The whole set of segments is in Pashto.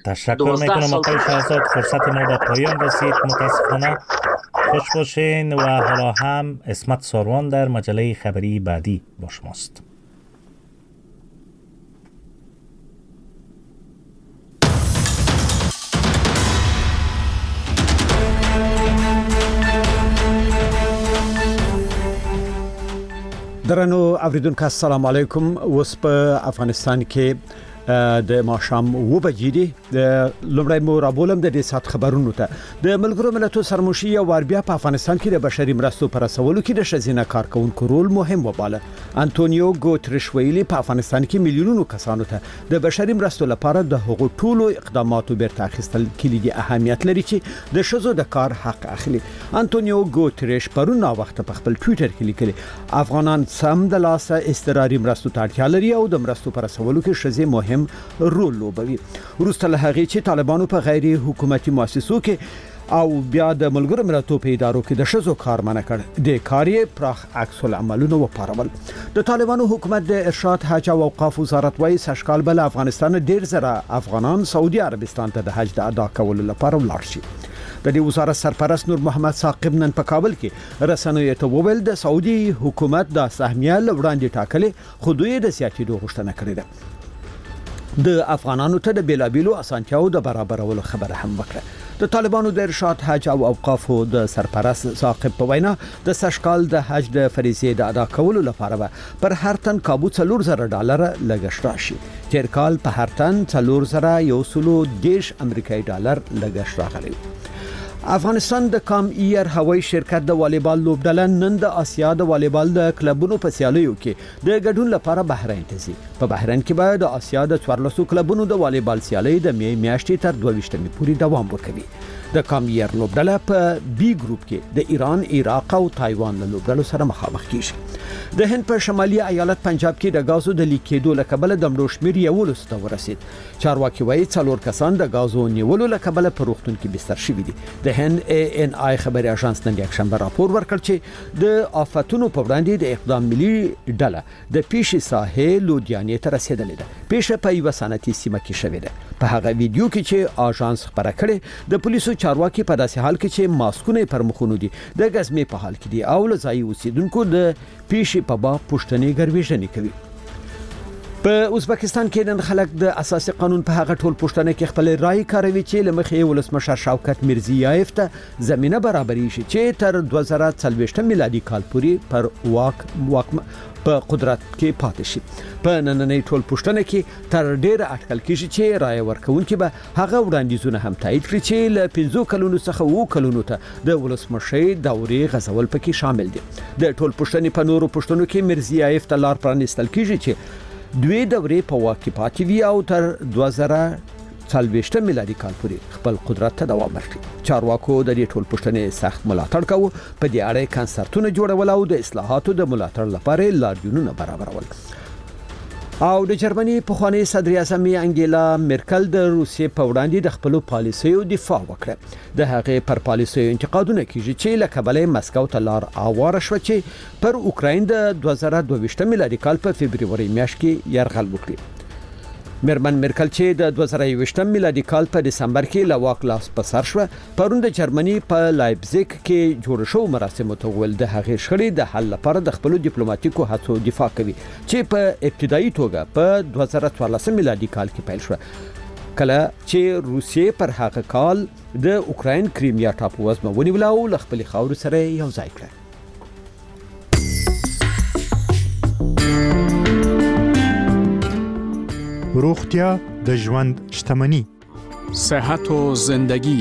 تشکر میکنم آقای شهزاد. فرصت ما به پایان رسید متاسفانه. خوش باشین و حالا هم اسمت ساروان در مجله خبری بعدی با شماست. درنو اوریدونکو السلام علیکم. اوس په افغانستان کې د ماښام 2 بجې دي. د لومړی مو رابولم د دې سات خبرونو ته. د ملګرو ملتونو سرمشي یو وار بیا په افغانستان کې د بشري مرستو پر رسولو کې د ښځینه کارکونکو رول مهم وباله. انټونیو ګوتریش ویلي په افغانستان کې میلیونونو کسانو ته د بشري مرستو لپاره د هغو ټولو اقداماتو بیرته اخیستل کلیدي اهمیت لري چې د ښځو د کار حق اخلي. انټونیو ګوتریش پرون نا وخت په خپل ټوئیټر کې لیکلي افغانان سم د لاسه استراري مرستو ته اړتیا لري او د مرستو پر رسولو کې ښځې مهم رول لوبوي. وروسته له هغې چې طالبانو په غیر حکومتي مؤسسو کې او بیا د ملګرو ملتونو په ادارو کې د ښځو کار منع کړ، د کار یې پراخ عکس العملونه وپارول. د طالبانو حکومت د ارشاد حج او اوقاف وزارت وايي سږکال بل افغانستان ډیر زره افغانان سعودي عربستان ته د حج د ادا کولو لپاره ولاړ شي. د دې وزارت سرپرست نور محمد ثاقب نن په کابل کې رسنیو ته وویل د سعودي حکومت د سهمیه وړاندې ټاکلې خو دوی د سیاسي غوښتنه کړې ده. د افغانانو ته د بیلابیلو اسانتیاو د برابرولو خبره هم وکړه. د طالبانو د ارشاد حج او اوقاف د سرپرست ثاقب په وینا د سږکال د حج د فریضې د ادا کولو لپاره پر هر تن کابو $4,000 لګښت راشي. تیر کال په هر تن $110 امریکایي ډالر لګښت راغلی. افغانستان د کام ایر هوایي شرکت د والیبال لوبډله نن د آسیا د والیبال د کلبونو په سیالیو کې د ګډون لپاره بحرین ته ځي. په بحرین کې به د آسیا د 14 کلبونو د والیبال سیالي د میاشتې تر 22 پورې دوام وکوي. د کام ایر لوبډله په بی ګروپ کې د ایران، عراق او تایوان له لوبډلو سره مخامخ کیږي. د هند په شمالي ایالت پنجاب کې د غازو د لیکېدو لکبل د مړو شمیر 11 ته ورسید. چارواکي وایي 4 کسان د غازو نیولو لکبل په روغتون کې بستر شوي دي. د هند ANI خبري اژانس نن یکشنبه راپور ورکړ چې د آفتونو په وړاندې د اقدام ملي ډله د پیشي ساحې لودیانې ته رسیدلې ده. پیشه په یو صنعتي سیمه کې شوې ده. په هغه ویډیو کې چې اژانس خبره کړې د پولیسو چارواکي په داسې حال کې چې ماسکونه پر مخونو دي د غزمې په حال کې دي او لځای اوسیدونکو د پیشي په باب پښتنې ګرویژنې کوي. په ازبکستان کې نن خلک د اساسي قانون په هغه ټول پښتنه کې خپل رائے کاروي چې لمخې ولسمشر شوکت میرزیایف ته زمينه برابرې شي چې تر 2023 میلادي کال پورې پر واک په قدرت کې پاتې شي. په نننۍ ټول پښتنه کې تر ډیره اټکل کیږي چې رائے ورکونکي به هغه وړاندیزونه هم تایید کړي چې له 15 کلونو څخه 2 کلونو ته د ولسمشر دورې غزول پکې شامل دي. د ټول پښتنې په نورو پښتنو کې میرزیایف ته لار پرانستل کیږي چې دوی دورې په واک کې پاتې وي او تر 2023 میلادي کال پورې خپل قدرت ته دوام ورکړي. چارواکو د دې ټول پښتنې سخت ملاتړ کوي. په دې اړه کنسرتونه جوړول او د اصلاحاتو د ملاتړ لپاره لاریونونه برابرول. او د جرمني پخوانی صدر اعظم انګیلا مرکل د روسیې په وړاندې د خپل پالیسیو دفاع وکړه. د هغې پر پالیسیو انتقادونه کیږي چې له کبله مسکو ته لار اواره شو چې پر اوکراین د 2022 میلادي کال په فبرवरी میاشت کې یرغل وکړي. مرمن مرکل چې د 2021 میلادي کال په دسمبر کې له واک لاس په سر شو پرون د جرمني په لایپزیګ کې جوړ شو مراسمو ته ول د هغې شخړې د حل لپاره د خپل ډیپلوماټیکو هڅو دفاع کوي چې په ابتدایي توګه په 2014 میلادي کال کې پیل شو کله چې روسیې پر هغه کال د اوکراین کریمیا ټاپو وزمه ونیول او له خپل خاور سره یو ځای کړ. روغتیا د ژوند شتمني. صحت و زندگی.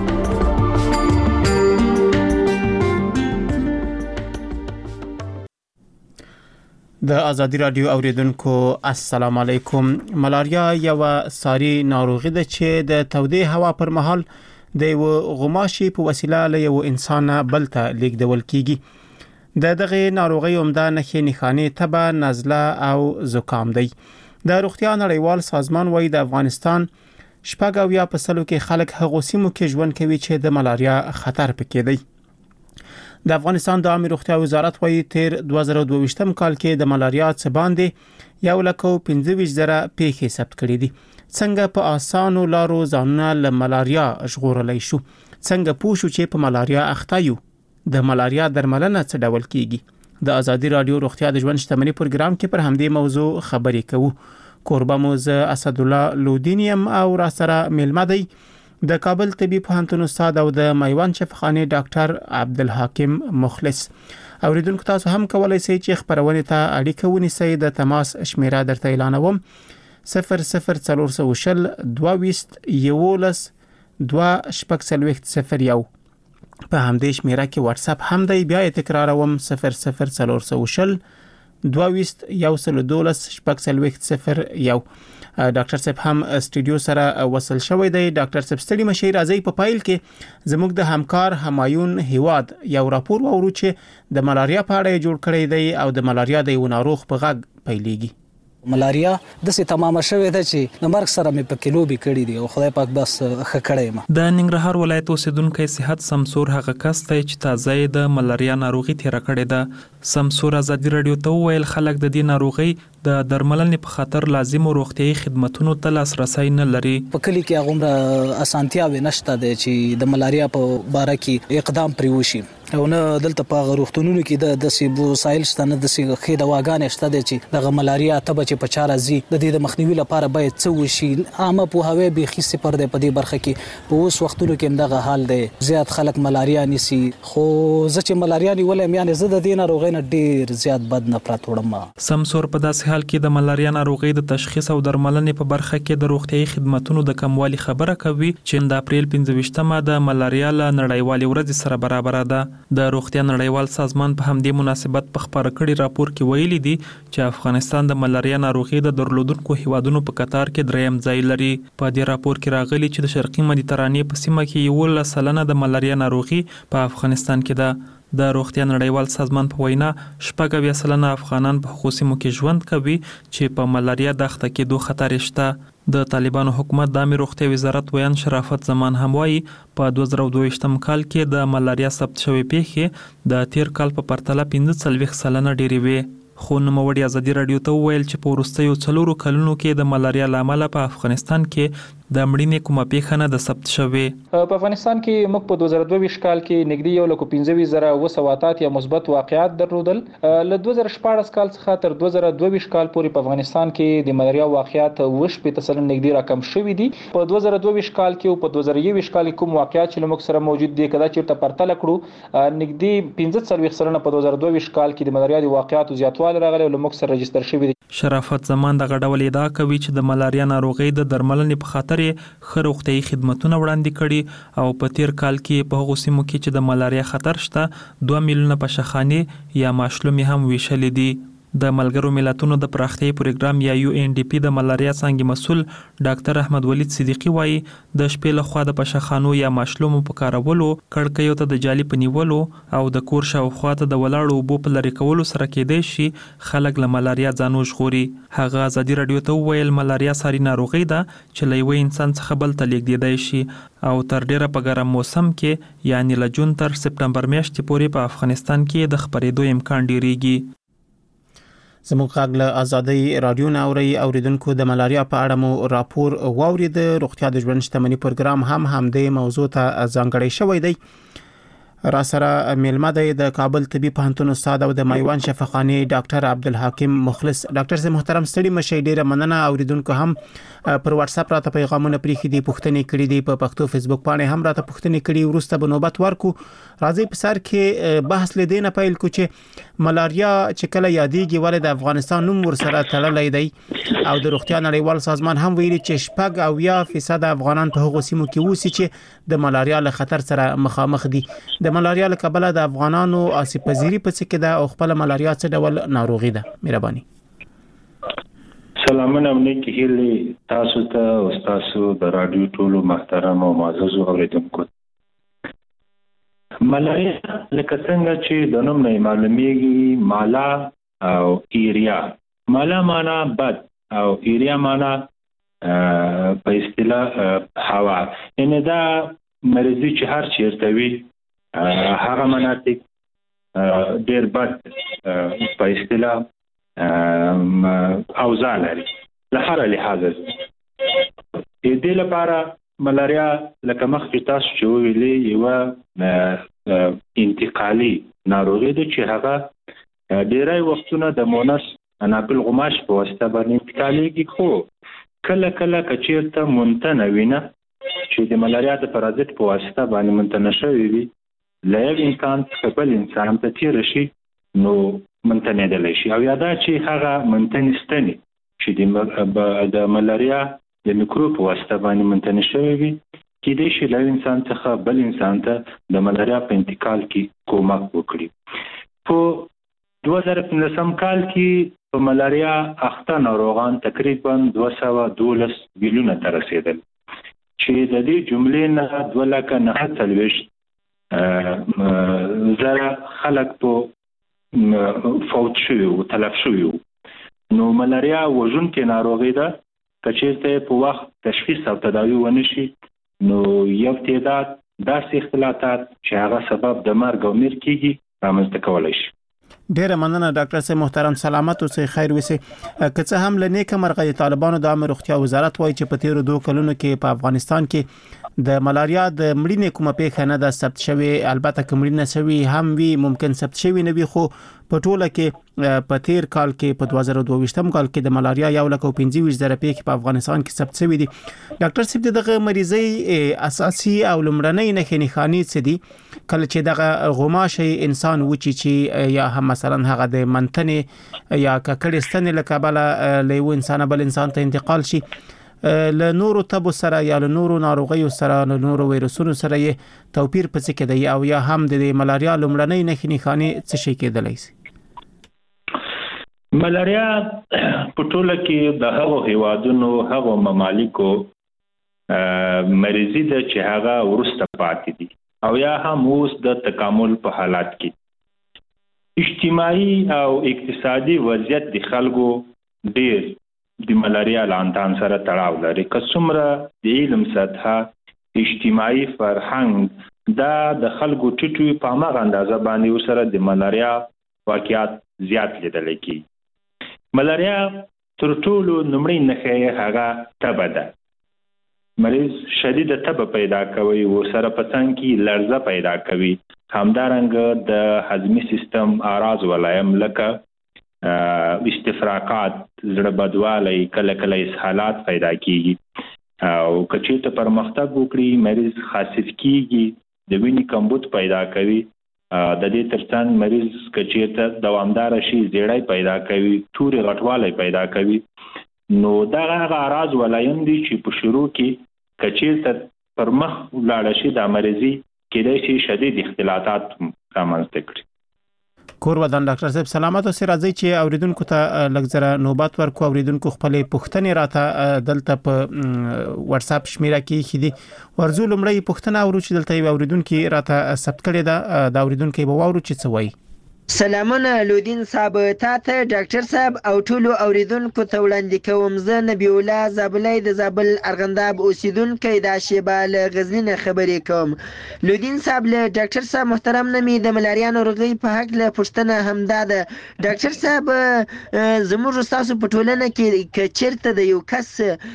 د ازادي رادیو اوریدونکو السلام علیکم. ملاریا یو ساري ناروغي ده چې د تودې هوا پر مهال د یو غماشي په وسیله له یو انسان بل ته لیږدول کیږي. دغه ناروغي عمده نښې تبه، نزله او زکام دی. د روغتیا نړیوال سازمان وايي د افغانستان 80% کې خلک هغه سیمو کې ژوند کوي چې د ملاریا خطر پکې دی. د افغانستان د عامه روغتیا وزارت وايي تیر 2022 کال کې د ملاریا څخه باندې 1,25,000 پیښې ثبت کړې دي. څنګه په اسانو لارو ځانونه له ملاریا ژغورلی شو، څنګه پوه شو چې په ملاریا اخته یو، د ملاریا درملنه څه ډول کیږي. د ازادي رادیو روغتیا د ژوند شتمنۍ پروګرام کې پر همدې موضوع خبرې کوو. کوربه مو زه اسدالله لودینیم او را سره میلمه دی د کابل طبي پوهنتون استاد او د میوند شفاخانه ډاکټر عبدالحکیم مخلص. اوریدونکو تاسو هم کولای شئ چې خبرونه ته اړیکه ونیسئ. د تماس شمیره درته اعلانوم 00420 22 11 2 په همدې شمیره کې واتس اپ هم دی. بیا یې تکراروم 00420 22 11 2 ډاکټر صاحب هم استودیو سره وصل شوی دی. ډاکټر صاحب ستړي مشي راځي. په پایل کې زموږ د همکار همایون هیواد یو راپور وورو چې د ملاریا په اړه جوړ کړی دی او د ملاریا د یو ناروغ په غږ پیلېږي. ملاریا د سي تمامه شوې ده چې د مرګ سره مې په کیلو به کړی دی او خدای پاک بس خکړې ما. د ننګرهار ولایت اوسیدونکو صحت سمسور هغه کس ته چې تازه د ملاریا ناروغي تیر کړې ده. سمسور ازادي رادیو ته ویل خلک د دې ناروغي د درملنې په خاطر لازم روغتيایي خدماتونو ته لاسرسي نه لري. په کلی کې هغه اسانتیا ونشته ده چې د ملاریا په باره کې اقدام پریوشي او نه دلته په روغتونونو کې د سیبو سایل ستنه د سی خې دواګانې شته ده چې د ملاریا ته چې په چاره زی د دې د مخنیوي لپاره باید څه وشي. عامه په هوی به خېسه پر د پدې برخه کې په اوس وختونو کې دغه حال دی. زیات خلک ملاریا نسی خو چې ملاریا نیولې یعنی زه د دې ناروغۍ نه ډیر زیات بد نفرت وړم. سمسور په داسې حال کې د ملاریا ناروغۍ د تشخیص او درملنې په برخه کې د روغتيایي خدماتونو د کموالي خبره کوي چې د اپریل 15مه د ملاریا له نړیوالې ورځ سره برابر ده. د روغتیا نړیوال سازمان په همدې مناسبت په خبره کړي راپور کې ویلي دي چې افغانستان د ملاریا ناروغي د درلودونکو هیوادونو په قطار کې دریم ځای لري. په دې راپور کې راغلي چې د شرقي مدیترانې په سیمه کې 11% د ملاریا ناروغي په افغانستان کې ده. د روغتیا نړیوال سازمان په وینا 80% افغانان په خصوصي مو کې ژوند کوي چې په ملاریا د اخته کېدو خطر شته. د طالبانو حکومت د امیر روغتیا وزارت ویان شرافت زمان هم وایي په 2022 کال کې د ملاریا ثبت شوی پیښې د تیر کال په پرتله 45% ډېرې وي. خو نوموړي ازادي رادیو ته ویل چې په وروستیو 4 کلونو کې د ملاریا لامل په افغانستان کې د مړینې کومه پیښه نه د ثبت شوې. په افغانستان کې موږ په 2022 کال کې نږدې 1,15,000 یا مثبت واقعات درلودل. له 2014 کال څخه تر 2022 کال پورې په افغانستان کې د ملاریا واقعات 80% نږدې راکم شوي دي. په 2022 کال کې او په 2021 کال کې کوم واقعات چې موږ سره موجود دي کدا چې ته پرتله کړو نږدې 15% په 2022 کال کې د ملاریا د واقعاتو زیاتوالی راغلی او موږ سره رجستر شوی دي. شرافت زمان د غډول ادعا کوي چې د ملاریا ناروغي د درملنې په خاطر خو روغتيایي خدماتونه وړاندې کړي او په تیر کال کې په هغو سیمو کې چې د ملاریا خطر شته 2 میلیونه پشخانې یا ماشلومې هم ویشلې دي. د ملګرو ملتونو د پراختیايي پروګرام یا UNDP د ملاریا څنګه مسول ډاکټر احمد ولید صدیقی وایي د شپې له خوا د پشخانو یا ماشلومو په کارولو کړکیو ته د جالي پنیولو او د کور شاوخوا ته د ولاړو اوبو په لری کولو سره کېدای شي خلک له ملاریا ځانو ژغوري. هغه ازادي رادیو ته ویل ملاریا ساري ناروغي ده چې له یو انسان څخه بل ته لیږدېدای شي او تر ډیره په ګرم موسم کې یعنی له جون تر سپتمبر میاشتې پورې په افغانستان کې د خپرېدو امکان ډیریږي. زموږ غږ له ازادي رادیو نه اوریدونکو د ملاریا په اړه مو راپور واورید. روغتیا د ژوند شتمنۍ پروګرام هم همدې موضوع ته ځانګړی شوی دی. را سره میلمه دی د کابل طبي پوهنتون استاد او د میوند شفاخانه ډاکټر عبدالحکیم مخلص. ډاکټر صاحب محترم ستړي مشي ډیره مننه. اوریدونکو هم پر واتس اپ راته پیغامونه پریخي دي پوښتنې کړې دي په پښتو فیسبوک باندې هم راته پوښتنې کړې ورسته به نوبت ورکو. راځي په سر کې بحث لیدنه پیل کو چې ملاریا چې کله یادېږي ولې د افغانستان نوم ورسره تړلې دی او د روغتیا نړیوال سازمان هم ویلي چې 80% افغانان په هغو سیمو کې اوسي چې د ملاریا له خطر سره مخامخ دي. د ملاریا له کبله د افغانانو آسیب پذیری په څه کې ده او خپل ملاریا څه ډول ناروغي ده؟ مهرباني. سلامونه نیکی هیلې تاسو ته او تاسو د رادیو ټولو محترم او معزز اوریدونکو. ملاریا لکه څنګه چې د نوم نه معلومیږي مالا او ایریا. مالا معنا بد او ایریا معنا په اصطلاح هوا. یعنی دا مریضي چې هر چیرته وي هغه مناطق ډیر بد په اصطلاح اوضاع لري له هر لحاظه. دې لپاره ملاریا لکه مخکې تاسو چې ویلي یو انتقالي ناروغي ده چې هغه ډیری وختونه د مونس اناپل غماش په واسطه باندې انتقالېږي، خو کله کله که چېرته منتنه وینه چې د ملاریا د پرازیت په واسطه باندې منتنه شوې وي له یو انسان څخه بل انسان ته تېره شي نو منتنېدلی شي، او یا دا چې هغه منتنې ستنې چې د ملاریا د میکروب په واسطه باندې منتنې شوې وي کېدای شي له انسان څخه بل انسان ته د ملاریا په انتقال کې کومک وکړي. په 2015 کال کې په ملاریا اخته ناروغان تقریبا 212 میلیونه ته رسېدل چې د دې جملې نه 249 زره خلک په فوت شوي او تلف شوي. نو ملاریا وژونکې ناروغي ده، که چېرته په وخت تشخیص او تداوی ونشي نو یو تعداد داسې اختلالات چې هغه سبب د مرګ او مړینې کېږي رامنځته کولی شي. ډیره مننه ډاکټر صاحب محترم، سلامت اوسئ، خیر وسئ. که څه هم له نیکه مرغه طالبانو د عامه روغتیا وزارت وایي چې په تیرو 2 کلونو کې په افغانستان کې د ملاریا د مړینې کومه پیښه نه ده ثبت شوې، البته که مړینه شوي هم وي ممکن ثبت شوي نه وي، خو په ټوله کې په تیر کال کې په 2022 کال کې د ملاریا 125,000 پیښې په افغانستان کې ثبت شوې دي. ډاکټر صاحب دغه مریضي اساسي او لومړنۍ نښې څه دي کله چې دغه غوماشي انسان وچی چې یا هم مثلا هغه د منتنې یا ککړې ستنې له کبله له یو انسان بل انسان ته انتقال شي، له نورو تبو سره یا له نورو ناروغیو سره له نورو ویروسونو سره یې توپیر پڅ کې دی، او یا هم د ملاریا لومړنۍ نښې څه شي کېدلی شي؟ ملاریا په ټوله کې د هغو هیوادونو هغو ممالکو مریضي ده چې هغه وروسته پاتې دي او یا هم اوس د تکامل په حالات کې. اجتماعي او اقتصادي وضعیت د خلکو ډیر د ملاریا لاندان سره تړاو لري. که څومره د علم سطحه اجتماعي فرهنګ دا د خلکو ټیټوي په هماغه اندازه باندې ورسره د ملاریا واقعیت زیات لیدل کېږي. ملاریا تر ټولو لومړی نښه هغه تبه ده. مریض شدید تبه پیدا کوي او سره په څنګ کې لړزه پیدا کوي. همدارنګه د هضمي سیستم اعراض ولایم لکه استفراقات، زړه بدوالی، کله کله اسهالات پیدا کیږي او کچې ته پرمختګ وکړي مریض خاصیت کیږي، د وینې کمبود پیدا کوي. د دې ترڅنګ مریض کچې ته دوامدار شي زیړی پیدا کوي، تورې غټوالی پیدا کوي. نو دا هغه اعراض ولایم دي چې په شروع کې کچې ته پر مخ ولاړ شي د مریضي کېدای شي شدید اختلالات رامنځته کړي. کور ودان ډاکټر صاحب سلامت اوسئ. راځي چې اوریدونکو ته لږ نوبات ورکو. اوریدونکو خپل پوښتنې راته دلته په واتس اپ شمیره کې خېدي ورزو لمړی پوښتنه اورو چې دلته یو اوریدونکو راته ثبت کړي دا د اوریدونکو به واورو چې څه وایي. سلامونه لودین صاحب، تاته ډاکټر صاحب او ټولو اوریدونکو ته وړاندې کوم. زه نبی الله زابلای د زابل ارغنداب اوسیدونکو د شیبه له غزنین خبرې کوم. لودین صاحب له ډاکټر صاحب محترم نمي د ملاریا ناروغي په حق له پوښتنه همدا ده. ډاکټر صاحب زموږ تاسو په ټولنه کې چیرته د یو کس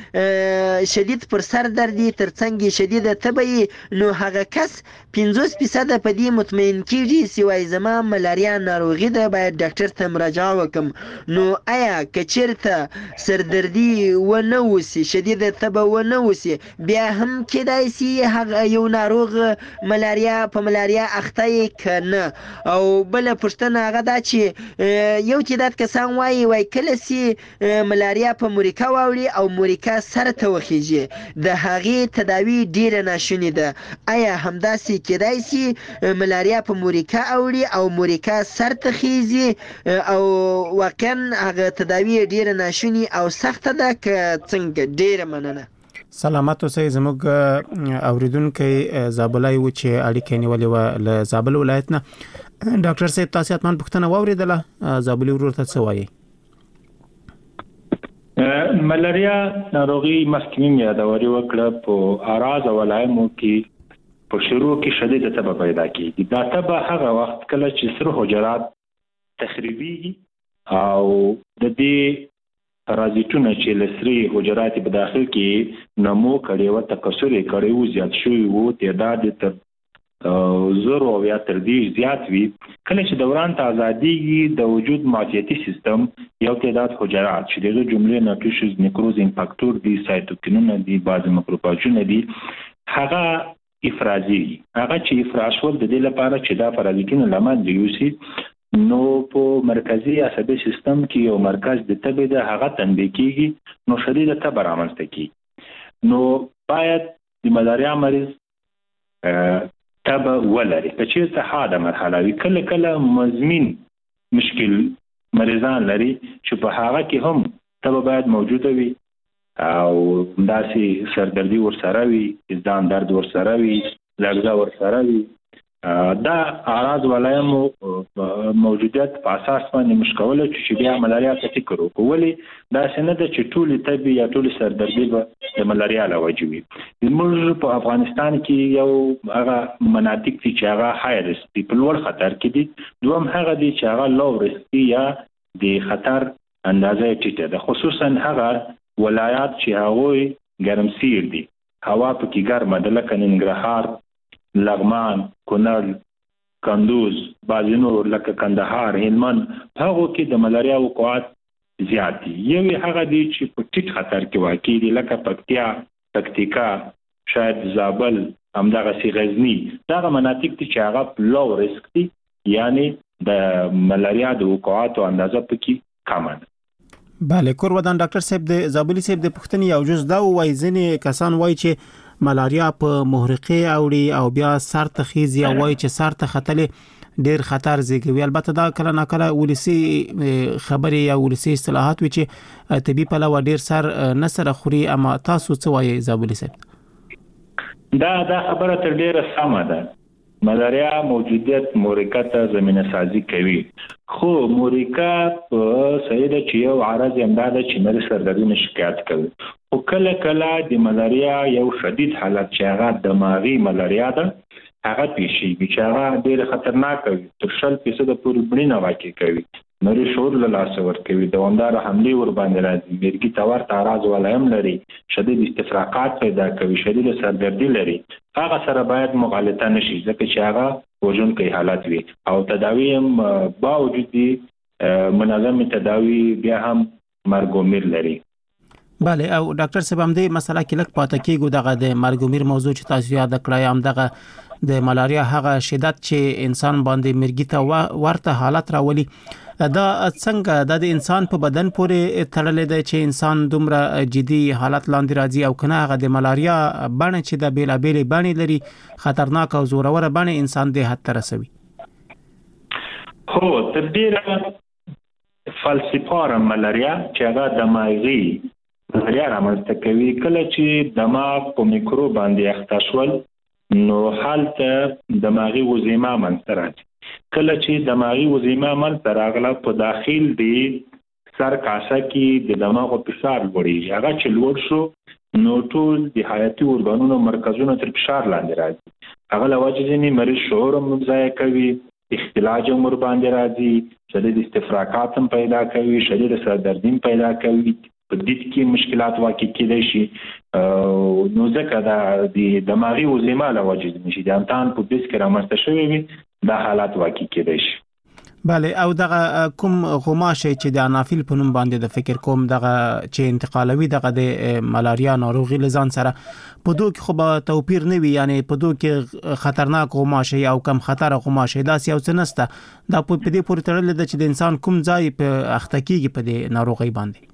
شدید پر سر دردي ترڅنګ شدید تبه نو هغه کس 50% په دې مطمئن کیږي سوای زما ملاریا ناروغي ده باید ډاکټر ته مراجعه وکم. نو آیا کچیرته سردردي و نه وسی شدید تبه و نه وسی بیا هم کېدای شي هغه یو ناروغ ملاریا په ملاریا اخته کنه؟ او بل پښتنه هغه دا چې یو تعداد کسان وای کله سي ملاریا په موريکا واوري او موريکا سره ته وخیږي د هغه تداوی ډیره ناشونی ده. آیا همداسي کېدای شي ملاریا په موريکا اوري او موريکا سر تخیزي او واقعا هغه تداوی ډیره ناشونی او سخت ده که څنګه؟ ډیره مننه. سلامت اوسئ. زموږ اوریدونکو زابلای و چې اړیکې نیولې و له زابل ولایت نه. ډاکټر صاحب تاسو اتمن پوښتنه واوریدله، زابل ورور ته څه وایي؟ ملاریا ناروغي مخکې یادوري وکړه په اعراض او علایمو کې په شروع کې شدید تبه پیدا کیږي. دا تبه هغه وخت کله چې سره حجرات تخریبي او د دې پرازیتونه چې لسري حجرات په داخل کې نمو کړي او تکثر کړي او زیات شوی وو تعداد تر زرو او یا تر دې زیات وي کله چې دوران ته ازاديږي د وجود معافیتي سیستم یو تعداد حجرات چې د جملې ناتوشز نیکروزینګ فاکتور دي سایتوکینونه دي بعض ماکروفاجونه دي هغه افرازي هغه چې افراز ول د دې لپاره چې دا پرازیتونه لمن دیوسي نو په مرکزی عصبي سیستم کې یو مرکز د تبه د هغه تنبیه کیږي نو شدید تبه رامنځته کیږي نو باید د ملاریا مریض تبه ولري چې څه حاده مرحله وي کله مزمن مشکل مریضان لري چې په هغه کې هم تبه باید موجوده وي او داسې سردردي ورسره وي ځان درد ورسره وي لړزه ورسره وي دا اعراض ولایم موجودیت په اساس باندې مشکوله چې بیا ملاریا ته فکر وکړو ولی دا څنګه د چټولي طبي یا ټولي سردردي به د ملاریا لوجوي موږ په افغانستان کې یو هغه مناطق چې هغه های ریسک دي په لوړ خطر کې دي دوم هغه دي چې هغه لو ریسک یا د خطر اندازه ټیټه ده خصوصا هغه ولایات چې هغه ګرمسیر دي هوا پکې ګرمه ده لکه ننګرهار لغمان کونړ کندوز بازنور لکه کندهار هلمند هغه کې د ملاریا وقوعات زیات دي یو هغه دي چې په ټیټ خطر کې واقع دي لکه پکتیکا شاید زابل همدغه سی غزنی دا مناطق دي چې هغه لو ریسک دي یعنی د ملاریا د وقوعات او اندازه پکې کم ده بله کور ودان ډاکټر صاحب د زابلی صاحب د پښتني او جز دا وای ځنې کسان وای چې ملاریا په محرقه اوړي او بیا سر ته خيزي او وای چې سر ته خطلې ډیر خطر زیږوي البته دا کله ناکله ولسی خبري یا ولسی اصطلاحات وي چې طبي په لور ډیر سر نه سره خوري اما تاسو څه وایي زابلی صاحب دا خبره تر ډیره سمه ده ملاریا موجودیت مورکا ته زمينه سازي کوي خو مورکا په سیده چې یو عارض امداد چې مری سردردي شکایت کوي او کله د ملاریا یو شدید حالت چې هغه دماغي ملاریا ده هغه پیشي چې هغه ډیر خطرناک وي تر 100% پورې بڼینه واقع کوي نوري شور له لاس ور کوي دوامدار حمله ور باندې راځي مرګي تور تعرض ولایم لري شدید استفراقات پیدا کوي شدید سردردي لري هغه سره باید مغالطه نشي ځکه چې هغه وژن کوي حالت وي او تداوی هم باوجود منظم تداوی بیا هم مرګومیر لري بله او ډاکټر صاحب هم دې مسله کې لک پاتې کېږو دغه د مرګومیر موضوع چې تاسو یاد کړی هم دغه د ملاریا هغه شدت چې انسان باندې مرګي ته ورته حالت راولي دا څنګه د انسان په بدن پورې تړلې ده چې انسان دومره جدي حالت لاندې راځي او کنه هغه د ملاریا بڼه چې د بیلابېلې بڼې لري خطرناک او زورور بڼه انسان د حد ته رسوي هو تر ډیره فالسیپار ملاریا چې هغه دماغي ملاریا رامنځته کوي کله چې دماغ په میکرو باندې اخته شول نو حالت دماغي وزیمه منځته راځي کله چې دماغي وزیمه منځته راغله په داخل دی سر کاسه کې د دماغ فشار لوړي هغه چې لوړ شو نو ټول د حیاتي ارګانونو مرکزونه تر فشار لاندې راځي هغه لوجه ځنی مریض شعور مضايق کوي اختلاج عمر باندې راځي شدید استفراقات هم پیدا کوي شدید سردردی پیدا کوي په دې کې مشکلات واقع کېدای شي نو ځکه دا د دماغي وزیمه لوجه نشي د امتحان په بیس کې رامنځته شوی وي دا حالات واقع کېدای شي بله او دغه کوم غماشه چې د انافیل په نوم باندې د فکر کوم دغه چې انتقالوي دغه د ملاریا ناروغي لزان سره په دوه کې خو به توپیر نه وي یعنی په دوه کې خطرناک غماشه او کم خطر غماشه داسې یو څه نسته دا په دې پورې تړلې ده چې د انسان کوم ځای په اخته کېږي په دې ناروغي باندې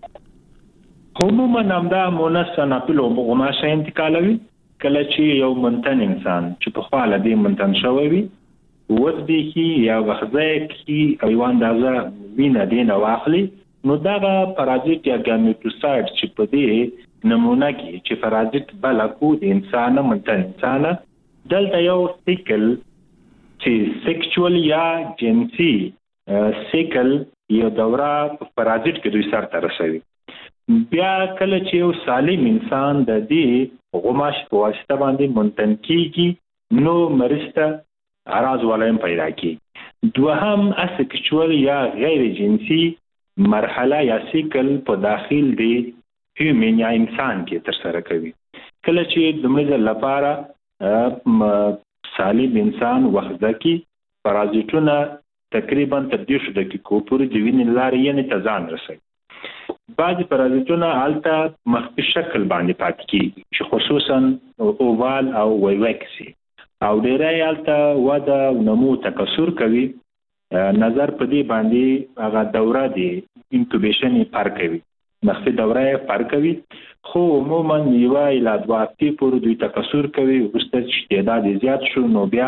عموما همدا مونس انافیل غماشه انتقالوي کله چې یو منتن انسان چې په خپل دې منتن شوی وي ودی کی یا وخزه کی او اندازه وینه دینه واخلي نو دا پارازیت یا ګامیټوسایډ چې په دې نمونه کې چې پارازیت بلکو د انسان منتن انسان دلته یو سیکل چې سیکشوال یا جنسي سیکل یو دوره پارازیت کې دوی سره ترسوي بیا کله چې یو سالم انسان د دې غماش په واسطه باندې منتن کیږي نو مرسته اراز ولایم پیدا کی دوهم اسکشوال یا غیر جنسی مرحله یا سیکل په داخل دی هیومن یا انسان کې تر سره کوي. کله چې د مزل لپاره سالم انسان وخزکی پرازیتونه تقریبا تر 10 دقیقو پورې د وینې لارې یې ته ځان رسوي. بعض پرازیتونه الته مخفي شکل باندې پاتې کیږي چې خصوصا اووال او ویوکسي او ډیری الته وده نمو تکثر کوي. نظر په دې باندې هغه دوره دی انکوبیشن یې پر کوي، مخفي دوره یې پر کوي، خو عموما یو اله 2 هفتې پورې دوی تکثر کوي. وروسته چې تعداد زیات شو نو بیا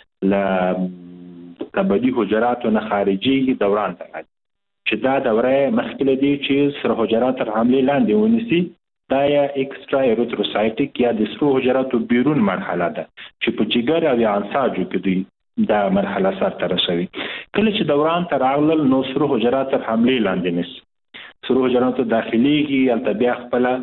له کبدي حجراتو نه خارجي دوران ته راځي چې دا دوره مخکې دی چې سره حجرات تر حمله لاندې ونیسي. دا یا ایکسترا ایریتروسایټیک یا د سره حجراتو بیرون مرحله ده چې په جګر او انساجو کې دوی دا مرحله سره رسوي. کله چې دوران ته راغلل نو سره حجرات تر حمله لاندې نشي، سره حجراتو داخليږي البته بیا خپل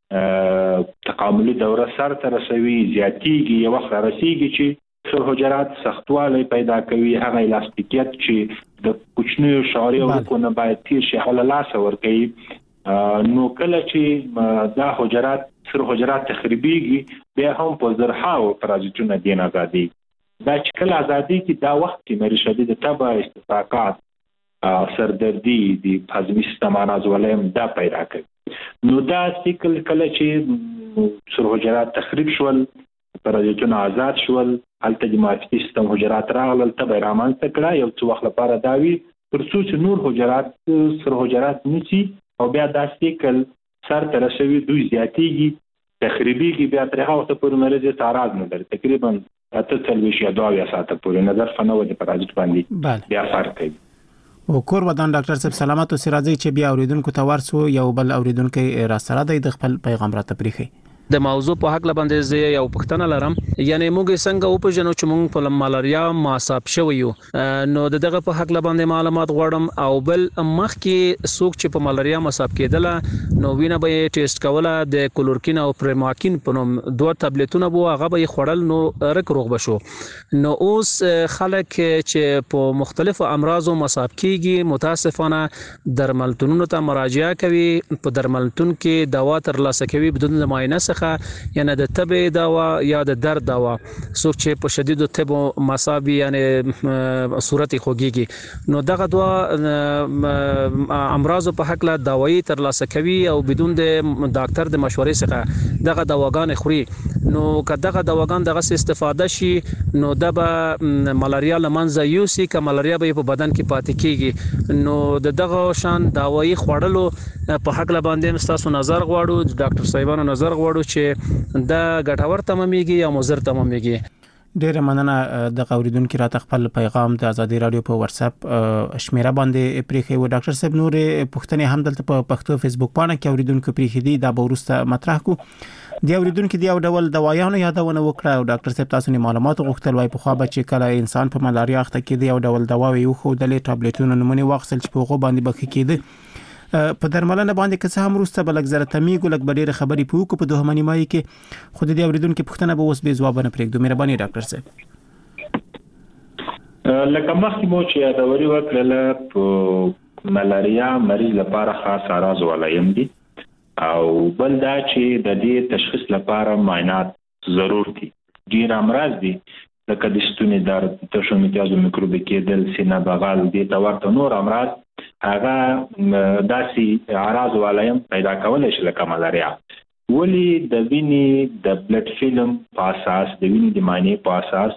تکاملي دوره سره ته رسوي، زیاتیږي، یو وخت رسیږي چې سره حجرات سختوالی پیدا کوي. هغه الاستیکیت چې د کوچنیو شعاریو ورکونه باید تیر شي هغه لاس ورکوي. نو کله چې دا حجرات سره حجرات تخریبيږي بیا هم په زرهاو پرازیتونه دین ازادي. دا چې کله ازادي کې دا وخت کې مری شدید تبع استفاقات سردردی د هضمي سیستم انازولم دا پیدا کوي. نو دا سیکل کله چې سره حجرات تخریب شول، پرازیتونه آزاد شول، هلته د معافیتي سیستم حجرات راغلل، تبع رامنځته کړه یو څه وخت لپاره داوي تر څو چې نور حجرات سره حجرات نشي او بیا دا سیکل سر ته رسوي، دوی زیاتیږي، تخریبيږي، بیا تر هغه وخت پورې مرزه تعرض نه لري. تقریبا 8 یا 2 ساعته پورې نظر فنو د پرازیت باندې بیا فرق کوي. او کور ودان ډاکټر صاحب سلامت او سراجي چې بیا اوریدونکو ته ورسو یو بل اوریدونکو را سره د خپل پیغام را تپریخي. د موضوع په حق باندې زه یو پښتنه لرم، یعنی موږ څنګه او په جنو چې موږ په مالاریا ماصاب شو یو نو دغه په حق باندې معلومات غواړم. او بل مخ کې څوک چې په مالاریا ماصاب کېدله نو وینه به ټیسټ کوله د کلورکین او پرماکین په نوم 2 ټابلیټونه بو هغه به خړل نو رک روغ بشو. نو اوس خلک چې په مختلفو امراضو ماصاب کیږي متاسفانه درملتونونو ته مراجعه کوي، په درملتون کې دوا ترلاسه کوي بدون معاینه یعنی د تبع دوا یا د درد دوا. څوک چې په شدید تب مصابي یعنی صورت خوږيږي نو دغه دوا امراض په حق لا دوايي ترلاسه کوي او بدون د ډاکټر د مشورې څخه دغه دواګان خوري. نو که دغه دواګان دغه استفاده شي نو د ملاریا لمنځه یوسي که ملاریا به په بدن کې پاتې کیږي. نو دغه شان دوايي خوړلو په حق لا باندې تاسو نظر غواړو، ډاکټر صاحبانو نظر غواړو چې دا ګټور تمامېږي یا مضر تمامېږي. ډیره مننه د اوریدونکو راته خپل پیغام د ازادي رادیو په واتس اپ شمیره باندې پریخي و. ډاکټر صاحب نور پښتنې هم دلته په پښتو فیسبوک باندې کې اوریدونکو پریخي دي دا به ورسته مطرح کو. دی اوریدونکو دی او ډول دوايانو یادونه وکړه او ډاکټر صاحب تاسو نه معلومات غوښتل وای په خو به چې کله انسان په ملاریا اخته کې دی او ډول دوا یو خو د ټابلیټونو نمونه واخصل چې په غو باندې بخښ کېده په درملنه باندې که څه هم روسته بلک زره تمیګو لک بډېر خبرې پوکو په دوه منی مای کې خود دې اوریدونکو پښتنه به اوس به جواب نه پرېږدو. مهرباني ډاکټر صاحب. لکه مخکې مو چې دا وری وکړه په ملاریا مریض لپاره خاص اعراض ولایم دي او بل دا چې د دې تشخیص لپاره معاینات ضرور دي. ډیر امراض دي لکه د ستوني درد، تشو امتیازو میکروبي کېدل، سینه بغل دي دا ورته نور امراض هغه داسې اعراض ولایم پیدا کولای شي لکه ملاریا. ولی د وینې د بلډ فلم په اساس د وینې د معنی په اساس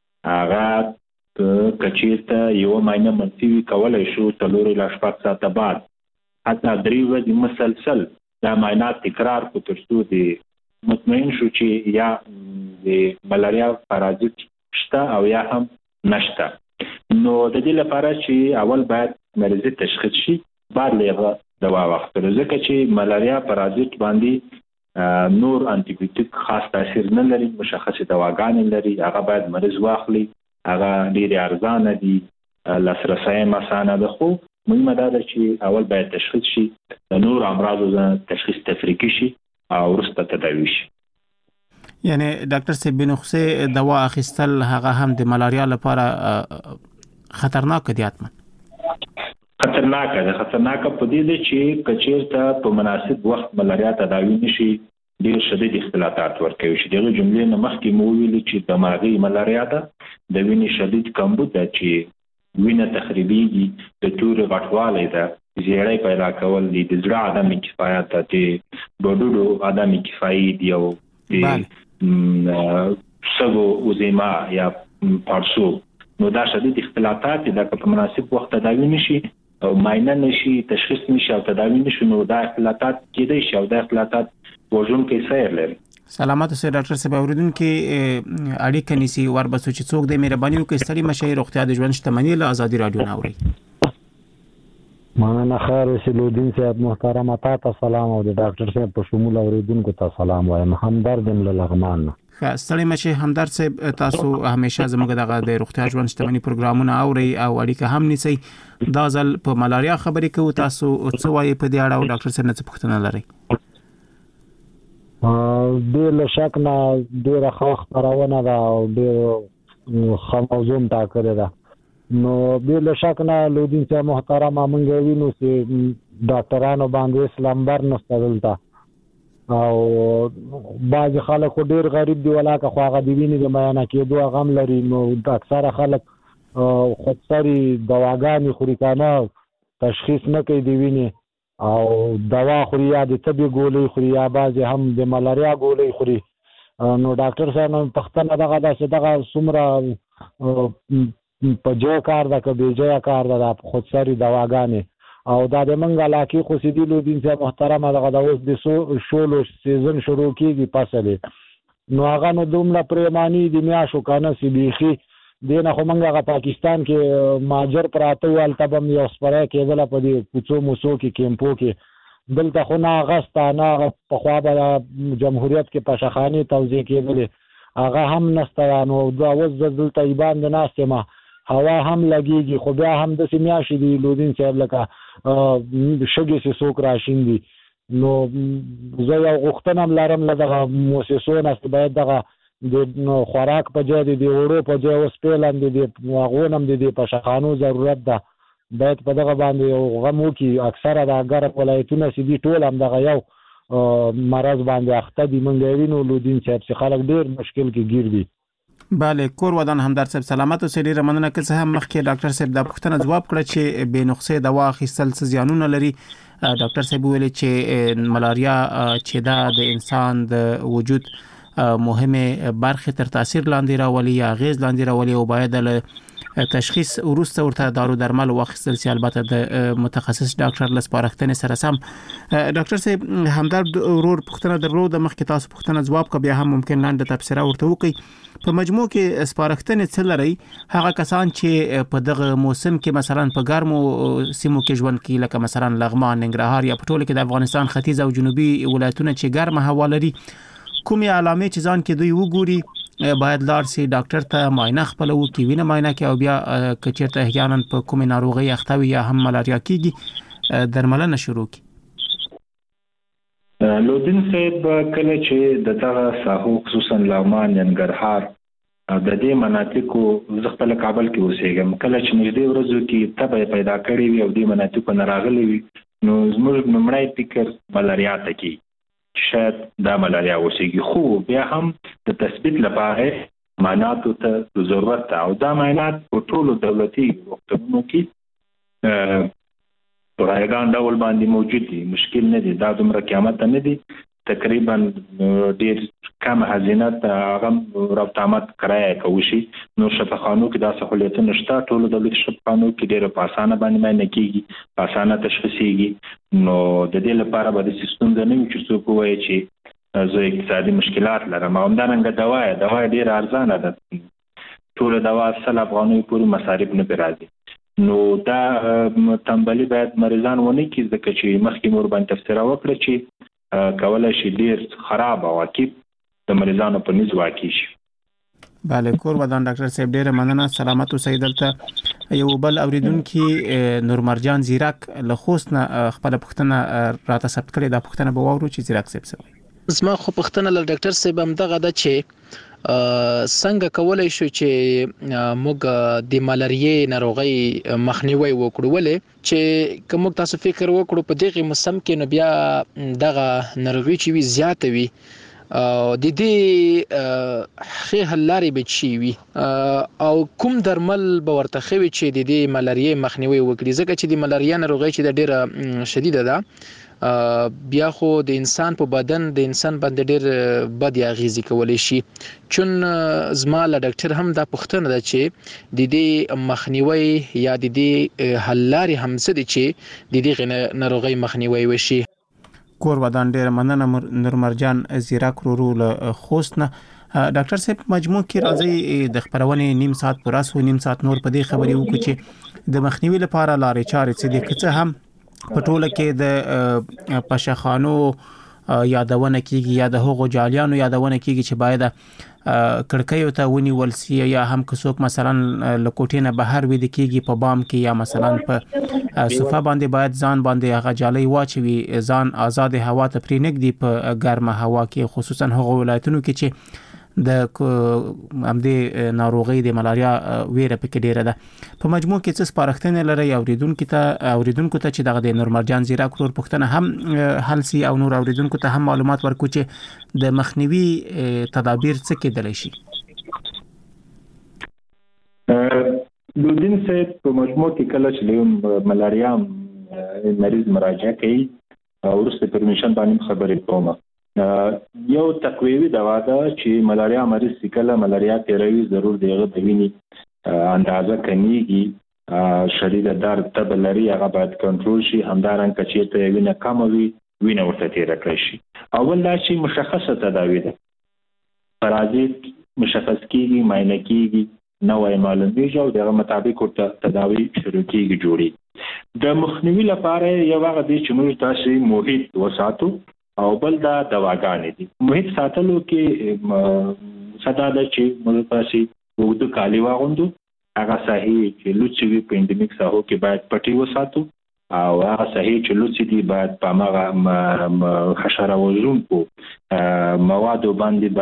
هغه کچیرته یو معنی منفي کولای شو 3 ila 4 ساعته بعد حتی 3 ورځې مسلسل دا معاینات تکرار کو تر څو د مطمئن شو چې یا د ملاریا پارازیت شته او یا هم نشته. نو د دې لپاره چې اول باید مریض تشخیص شي بعد له دوا واخلو، ځکه چې ملاریا پارازیت باندې نور انټي بیوټیک خاص تاثیر نه لري، مشخصه دواګانې لري، هغه باید مریض واخلي، هغه ډیر ارزانه دي، لاسرسي مسانه ده. خو مهمه ده چې اول باید تشخیص شي، د نور امراضو تشخیص تفریقي شي او وروسته تداوي شي. یعنی ډاکټر صاحب بنخصه دوا اخیستل هغه هم د ملاریا لپاره خطرناک دي اتمن؟ خطرناک په دې دی چې کچیرته په مناسب وخت ملاریا تداوی نشي ډیر شدید اختلالات ورکوي. چې دغه جملې نه مخکې مو ویلي چې دماغي ملاریا ده، د وینې شدید کمبود ده چې وینه تخریبيږي، د تورې غټوالی ده، زیړی پیدا کول دي، د زړه عدم کفایت ده، د ډوډو عدم کفایت دی، او د سبو اوزیما یا پارسو. نو دا شدید اختلالات دي که په مناسب وخت تداوی نشي او معاینه نشي، تشخیص نشي او تداوی نشي، نو دا اختلالات کېدای شي او دا اختلالات وژونکي سیر لري. سلامات اوسئ ډاکټر صاحب. اوریدونکو اړیکه نیسی وربسو چې څوک د مهرباني وکړي ستړي مشه روغتیا د ژوند شتمنۍ له ازادي رادیو نه اوري. مننه. خیر رسولودین صاحب محترم، تاسو سلام او د ډاکټر صاحب په شمول اوریدونکو ته سلام وایم. همدرد له لغمان. ستړي مشه همدرد صاحب، تاسو همیشه زموږ د روغتیا ژوند شتمنۍ پروګرامونه اوري او اړیکه هم نیسی. دا ځل په ملاریا خبرې کوو، تاسو څه وایي په دې اړه او ډاکټر صاحب نه څه پوښتنه لرئ؟ بل شک نه ډیره ښه خبرونه ده او ډیر ښه موضوع ټاکلې ده. نو بل شک نه لودین صاحب محترم، موږ وینو چې ډاکټرانو باندې اسلام بر نستدلته او بعض خلک ډیر غریب دی ولاکه خو هغه دی ویني د معاینه کېدو غم لري. نو اکثره خلک خودسری دواګانې خوري کنه، تشخیص نه کوي دی ویني او دوا خوري یا د طبي ګولۍ خوري یا بعض هم د ملاریا ګولۍ خوري. نو ډاکټر صاحب پښتنه دغه څومره په جای کار ده که بې جای کار ده خودسری دواګانې او دا د منګ علاقې خو سیدي لودین صاحب محترمه دغه د اوس د شولو سیزن شروع کېږي فصل، نو هغه نو دومره پریماني د میاشو کنه سی بیخي دینه خو موږ هغه پاکستان کې ماجر پراته ول تبم یو سپرای کېدل په دې کوڅو موسو کې کیمپو کې، دلته خو نه اغسطا نه په خوا به جمهوریت کې پشخاني توزیع کېدل هغه هم نسته. نو دا اوس دلته ایبان د ناستې ما هوا هم لګیږي، خو بیا هم د سیمیاشي دی لودین صاحب لکه شګې سي څوک راشین دي. نو زه یو غوښتنه هم لرم له دغه مؤسسو نه چې باید دغه د خوراک په ځای د وړو په ځای اوس پیلن دي هغو نه هم د پشخانو ضرورت ده، باید په دغه باندې یو غم وکړي. اکثره د ګرم ولایتونه چې دي ټول هم دغه یو مرض باندې اخته دي. موږ وینو لودین صاحب چې خلک ډېر مشکل کې ګیر دي. بله کور ودان همدرد صاحب سلامت اوسئ. ډیره مننه که څه هم مخکې ډاکټر صاحب دا پوښتنه ځواب کړه چې بې نقصې دوا اخیستل څه زیانونه لري. ډاکټر صاحب ویلي چې ملاریا چې دا د انسان د وجود مهمه برخه تر تاثیر لاندې راولي یا اغیز لاندې راولي او باید له تشخیص وروسته ورته دارو درمل واخیستل شي، البته د متخصص ډاکټر له سپارښتنې سره سم. ډاکټر صاحب همدرد ورور پوښتنه درلوده، مخکې تاسو پوښتنه ځواب کړه، بیا هم ممکن لاندې تبصره ورته وکړئ. په مجموع کې سپارښتنې څه لري هغه کسان چې په دغه موسم کې مثلا په ګرمو سیمو کې ژوند کوي لکه مثلا لغمان، ننګرهار یا په ټوله کې د افغانستان ختیځ او جنوبي ولایتونه چې ګرمه هوا لري، کومې علامې چې ځان کې دوی وګوري باید لاړ شي ډاکټر ته معاینه خپل وکړي، وینه معاینه کوي او بیا که چېرته احیانا په کومې ناروغۍ اخته وي یا هم ملاریا کېږي درملنه شروع کړي. لودین صاحب کله چې د دغه ساحو خصوصا لغمان، ننګرهار د دې مناطقو زه خپل کابل کې اوسېږم، کله چې نږدې ورځو کې تبه پیدا کړې وي او دې مناطقو نه راغلي وي، نو زموږ لومړی فکر ملاریا ته کېږي، شاید دا ملاریا اوسېږي. خو بیا هم د تثبیت لپاره معایناتو ته ضرورت ده او دا معاینات په ټولو دولتي روغتونونو کې په رایګان ډول باندې موجود دي، مشکل نه دي، دا دومره قیامت نه دي، تقریبا ډیر کم هزینه هغه رابطامات کرایه کوي شي. نو شفاخانو کې دا سہولیتونه شته، ټولو دولتي شفاخانو کې ډیر په اسانه باندې معاینه کیږي، په اسانه تشخیصيږي. نو د دې لپاره به د سیستم د نوي چې څوک وایي چې زه اقتصادي مشکلات لرم او همدارنګه دوا ډیر ارزانه ده، ټول دوا 100 افغانۍ پورې مصارف نه راځي. نو دا تنبلي باید مریضان ونه کړي، ځکه چې مخکې مور باندې تفسیر وکړه چې کولای شي ډیر خراب عواقب د مریضانو په نس واقع شي. بله کور ودان ډاکټر صاحب ډیره مننه، سلامت اوسئ. دلته یو بل اوریدونکي نور مرجان زیرک له خوست نه خپل پوښتنه راته ثبت کړې، دا پوښتنه به واورو چې زیرک صاحب څه وایي. زما خو پوښتنه له ډاکټر صاحب هم دغه ده چې څنګه کولای شو چې موږ د ملاریا ناروغي مخنیوي وکړو ولې چې کوم تاسو فکر وکړو په دغه موسم کې نو بیا دغه ناروغي چې وی زیات وي د دې خې حلاري بچي وي او کوم درمل به ورته خوي چې د دې ملاریا مخنیوي وکړي ځکه چې د ملاریا ناروغي چې د ډیره شدیده ده بیا خو د انسان په بدن د انسان باندې ډېر بد اغیزه کولی شي چون زما له ډاکټر هم دا پوښتنه ده چې د دې مخنیوي یا د دې حل لارې هم څه دي چې د دې ناروغي مخنیوي وشي. کور ودان ډېر مننه نور مرجان زیراک رورو له خوستنه. ډاکټر صاحب مجموع کې راځي د خبرونې نیم ساعت پوراسو نیم ساعت نور په دې خبرې وکړو چې د مخنیوي لپاره لارې چارې څه دي که هم په ټوله کې د پشخانو یادونه کیږي یا د هغو جالیانو یادونه کیږي چې باید کړکیو ته ونیول سي یا هم که څوک مثلا لکوټینه بهر وي د کیږي په بام کې یا مثلا په صفه باندې باید ځان باندې هغه جالي واچوي ځان آزاد هوا ته پرېنګدي په ګرمه هوا کې خصوصا هغو ولایتونو کې چې د همدې ناروغي د ملاریا ویره پکې ډیره ده. په مجموع کې څه سپارښتنې لري اوریدونکو ته چې دغه د نورمرجان زیراک رور پښتنه هم حل سي او نور اوریدونکو ته هم معلومات ورکړي چې د مخنیوي تدابیر څه کېدلی شي. لودین صاحب په مجموع کې کله چې ملاریا مریض مراجعه کوي او ورسته پرمیشن باندې خبرې کوم یو تقویوي دوا ده چې ملاریا مریض سکله ملاریا تیروي ضرور دیغه د ویني اندازه کمیږي شدید درد تب لري هغه باید کنټرول شي همدارنګه چې ته وینه کم وي وینه ورته تیر کړی شي. اول دا چې مشخصه تداوی ده پرازیت مشخص کیږي معاینه کیږي نوې معلومیږي او دغه مطابق ورته تداوی شروع کیږي جوړي. د مخنیوي لپاره یو هغه دي چې موږ تاسو محیط وساتو او بل دا دواګانې دي. محیط ساتلو کې صدا ده چې موږ تاسو وګړو کالی واغوندو هغه صحیح چې لوڅوي په اندمیک ساحو کې باید پټي وساتو او هغه صحیح چې لوڅي دي باید په هغه حشره وژونکو موادو باندې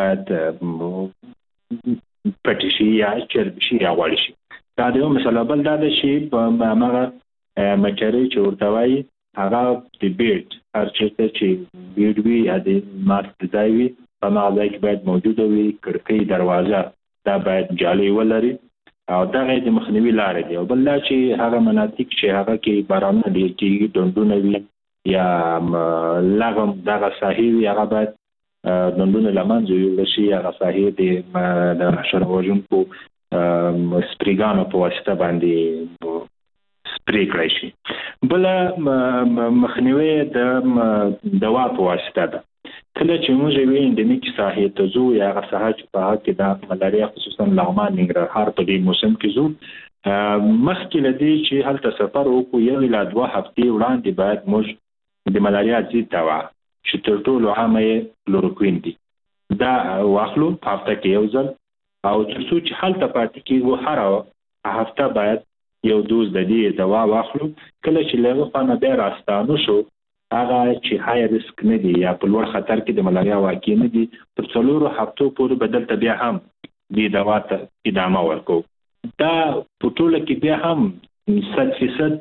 باید پټي شي یا چرب شي یا غوړ شي. دا د مثلا بل دا ده چې په هغه مچري چې ورته وایي هغه د بیډ هر چیرته چې بیډ وي یا د مارک ځای وي په هغه ځای کې باید موجوده وي کړکۍ دروازه دا باید جالي ولري او دا د مخنیوي لارې دي. او بل دا چې هغه مناطق چې هغه کې بارانونه ډېر کېږي ډنډونه وي یا لغم دغه ساحې وي هغه باید ډنډونه له منځه یوړل شي هغه ساحې د حشره وژونکو سپریګانو په واسطه باندې سپری کړی شي. بل مخنیوي د دوا په واسطه ده. کله چې موږ وی اندمیک ساحې ته ځو یا هغه ساحه چې په هغه کې د ملاریا خصوصا لغمان ننګرهار په دې موسم کې ځو مخکې لدی چې هلته سفر وکړو یو لا 2 هفتې وړاندې باید موږ د ملاریا ضد دوا چې تر ټولو عامه کلوروکوین دي دا واخلو په هفته کې یو ځل او ترڅو چې هلته پاتې کېږو هر هفته باید یو دوز د دې دوا واخلو. کله چې له خانه بیا راستانو شو هغه چې های ریسک نه دي یا په لوړ خطر کې د ملاریا واقع نه دي پر 4 هفتو پورې بدل ته بیا هم دې دوا ته ادامه ورکو. دا په ټوله کې بیا هم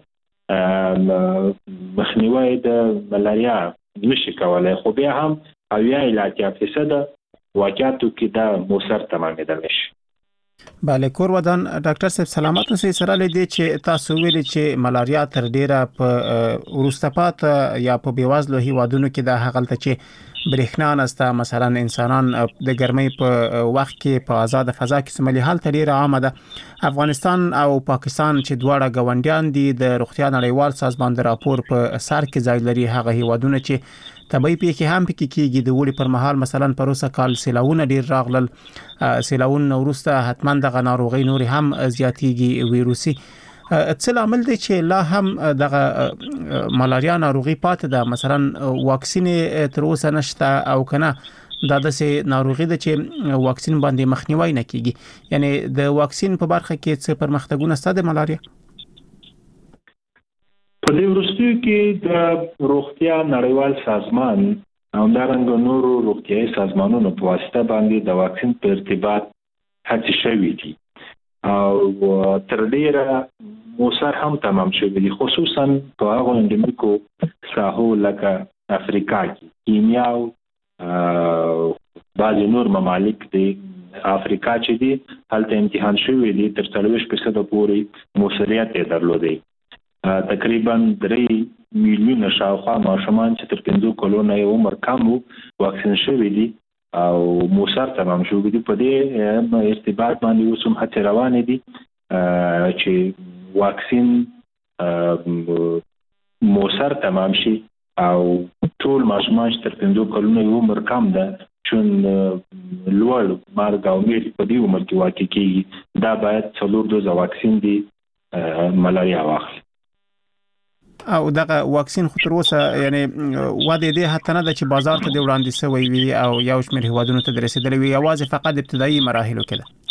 100% مخنیوي د ملاریا نشي کولای خو بیا هم اویا الی 80% واقعاتو کې دا موثر تمامېدل شي. بله کور ودان ډاکټر صاحب سلامت اوسئ. سره لدی چې تاسو ویلي چې ملاریا تر ډیره په ورستپات یا په بیوازلو هیوادونو کې د هغلته چې برېښنا نسته مثلا انسانان د ګرمۍ په وخت کې په آزاد فضا کې سملي حال تر ډیره عامه ده. افغانستان او پاکستان چې دواړه ګاونډیان دي د روغتیا نړیوال سازمان د راپور په سر کې ځای لري هغه هیوادونه چې طبي پیښې هم پکې کېږي د وړي پر مهال مثلا پروسه کال سیلاونه ډیر راغلل سیلاون ورسته حتما د ناروغي نور هم زیاتېږي ویروسي څه عمل دي چې لا هم د ملاریا ناروغي پاتې ده مثلا واکسین تر اوسه نشته او کنه دا د ناروغي د چې واکسین باندې مخنیوي نه کیږي یعنی د واکسین په برخه کې څه پرمختګونه ستاسو د ملاریا په دې وروستیو کې د روغتیا نړیوال سازمان او همدارنګه نورو روغتیايي سازمانونو په واسطه باندې د واکسین په ارتباط هڅې شوې دي او تر ډیره موثر هم تمام شوی دي، خصوصا په هغو اندمیکو ساحو لکه افریقا کې، کینیا او بعضې نور ممالک دي افریقا چې دي هلته امتحان شوی دي، تر 40% پورې موثریت یې درلودی. تقریبا 3 میلیونه شاوخوا ماشومان چې تر 5 کلونو یې عمر کم وو واکسین شوي دي او موثر تمام شوی دي. په دې ارتباط باندې اوس هم هڅې روانې دي چې واکسین موثر تمام شي او ټول ماشومان چې تر 5 کلونو یې عمر کم ده چون لوړ مرګ او میر په دې عمر کې واقع کېږي، دا باید 4 دوزه واکسین دي ملاریا واخلي. او دغه واکسین خو تر اوسه یعنی واده دې حتی نه ده چې بازار ته د وړاندې شوی وي او یو شمېر هیوادونو ته رسیدلی وي، یوازې فقط ابتدایي مراحلو کې ده.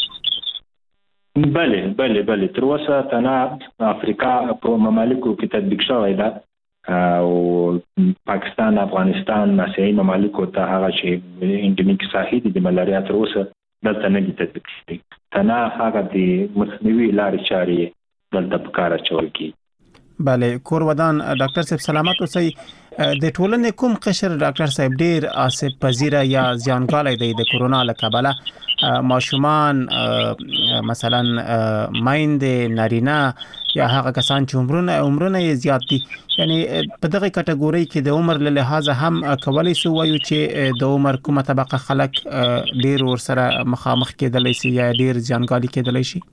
بله تر اوسه تنها افریقا په ممالکو کې تطبیق شوی ده او پاکستان، افغانستان، آسیایي ممالکو ته هغه چې انډمیک ساحې دي د ملاریا تر اوسه دلته نه دي تطبیق شوي، تنها هغه د مخنیوي لارې چارې دلته په کار اچول کېږي. بله کور ودان ډاکټر صاحب سلامت اوسئ. د ټولنې کوم قشر ډاکټر صاحب ډیر آسیب پذیره یا زیانګالی دی د کورونا له کبله؟ ماشومان مثلا میندې، نارینه یا هغه کسان چې عمرونه یې زیات دي، یعنی په دغه کټګوري کې د عمر له لحاظه هم کولی شو وایو چې د عمر کومه طبقه خلک ډیر ورسره مخامخ کېدلی شي یا ډیر زیانګالي کېدلی شي؟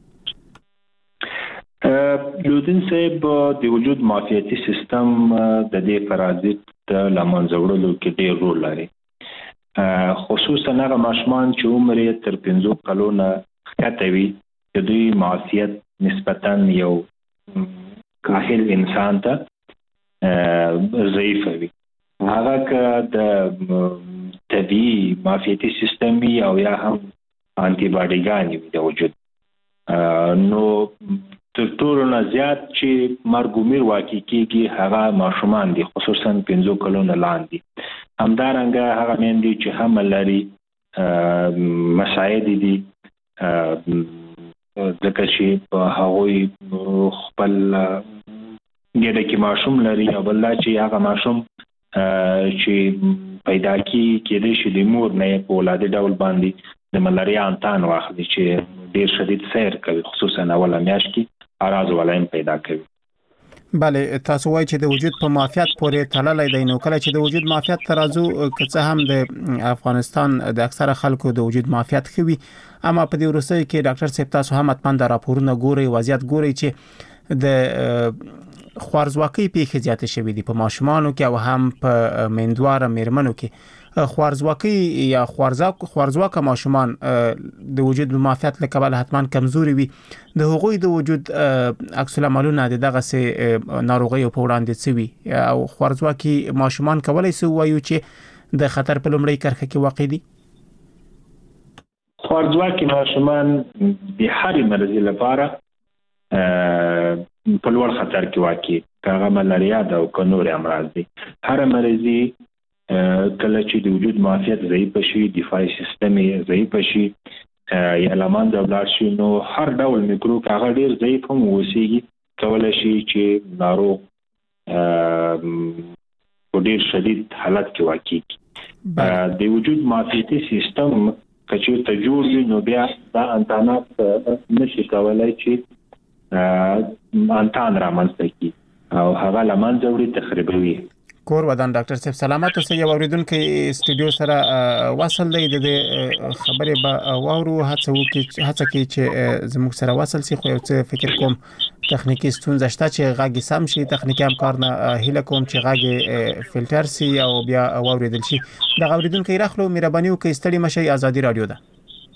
لودین صاحب د وجود معافیتي سیستم د دې پرازیت د لمنځه وړلو کې ډېر رول لري، خصوصا هغه ماشومان چې عمر یې تر 15 کلونو ښکته وي د دوی معافیت نسبتا یو کاهل انسان ته ضعیف وي. هغه که د طبیعي معافیتي سیستم وي او یا هم انټي باډیګانې وي د وجود، نو تر ټولو نه زیات چې مرګ و میر واقع کېږي هغه ماشومان دي، خصوصا 15 کلونو لاندې. همدارنګه هغه میندې چې حمل لري مساعد دي، ځکه چې په هغوی خپل ګډه کې ماشوم لري او بل دا چې هغه ماشوم چې پیدا کېدای شي د مور نه په ولادي ډول باندې د ملاریا انتان واخلي چې ډیر شدید سیر کوي، خصوصا اوله میاشت کې اراز ولایم پیدا کوي. بله تاسو وایي چې د وجود په معافیت پورې تړلی دی، نو کله چې د وجود معافیت ته راځو که څه هم د افغانستان د اکثره خلکو د وجود معافیت ښه وي، اما په دې وروستیو کې ډاکټر صاحب تاسو هم حتما د راپورونه ګورئ، وضعیت ګورئ چې د خوارزواکۍ پیښې زیاتې شوې دي په ماشومانو کې او هم په میندواره میرمنو کې. خوارزواکۍ یا خوارزواکه ماشومان د وجود معافیت له کبله حتما کمزوري وي، د هغوی د وجود عکس العملونه د دغه ناروغیو په وړاندې څه وي او خوارزواکي ماشومان کولی شي وایو چې د خطر په لومړۍ کرښه کې واقع دي؟ خوارزواکي ماشومان د هرې مرضي لپاره په لوړ خطر کې واقع، که هغه ملاریا ده او که نور امراض دي. هر مرضي کله چې د وجود معافیت ضعیف شي، دفاعي سیستم یې ضعیف شي یا لمنځه ولاړ شي، نو هر ډول میکروب هغه ډیر ضعیف هم اوسېږي، کولی شي چې ناروغ په ډیر شدید حالت کې واقع کړي. د وجود معافیتي سیستم که چېرته جوړ وي نو بیا دا انتانات نشي کولی چې انتان رامنځته کړي او هغه له منځه وړي، تخریبوي. کور ودان ډاکټر صاحب سلامت اوسئ. یو اوریدونکو سټوډیو سره وصل دی، د خبرې به واورو، هڅه کوي چې زموږ سره وصل شي، خو یو څه فکر کوم تخنیکی ستونزه شته چې غږ سم شي. تخنیکی همکار نه هیله کوم چې غږ فلټر شي او بیا واوریدل شي. د اوریدونکو راخلو مهرباني وکړئ ستړي مشي، ازادي رادیو ده.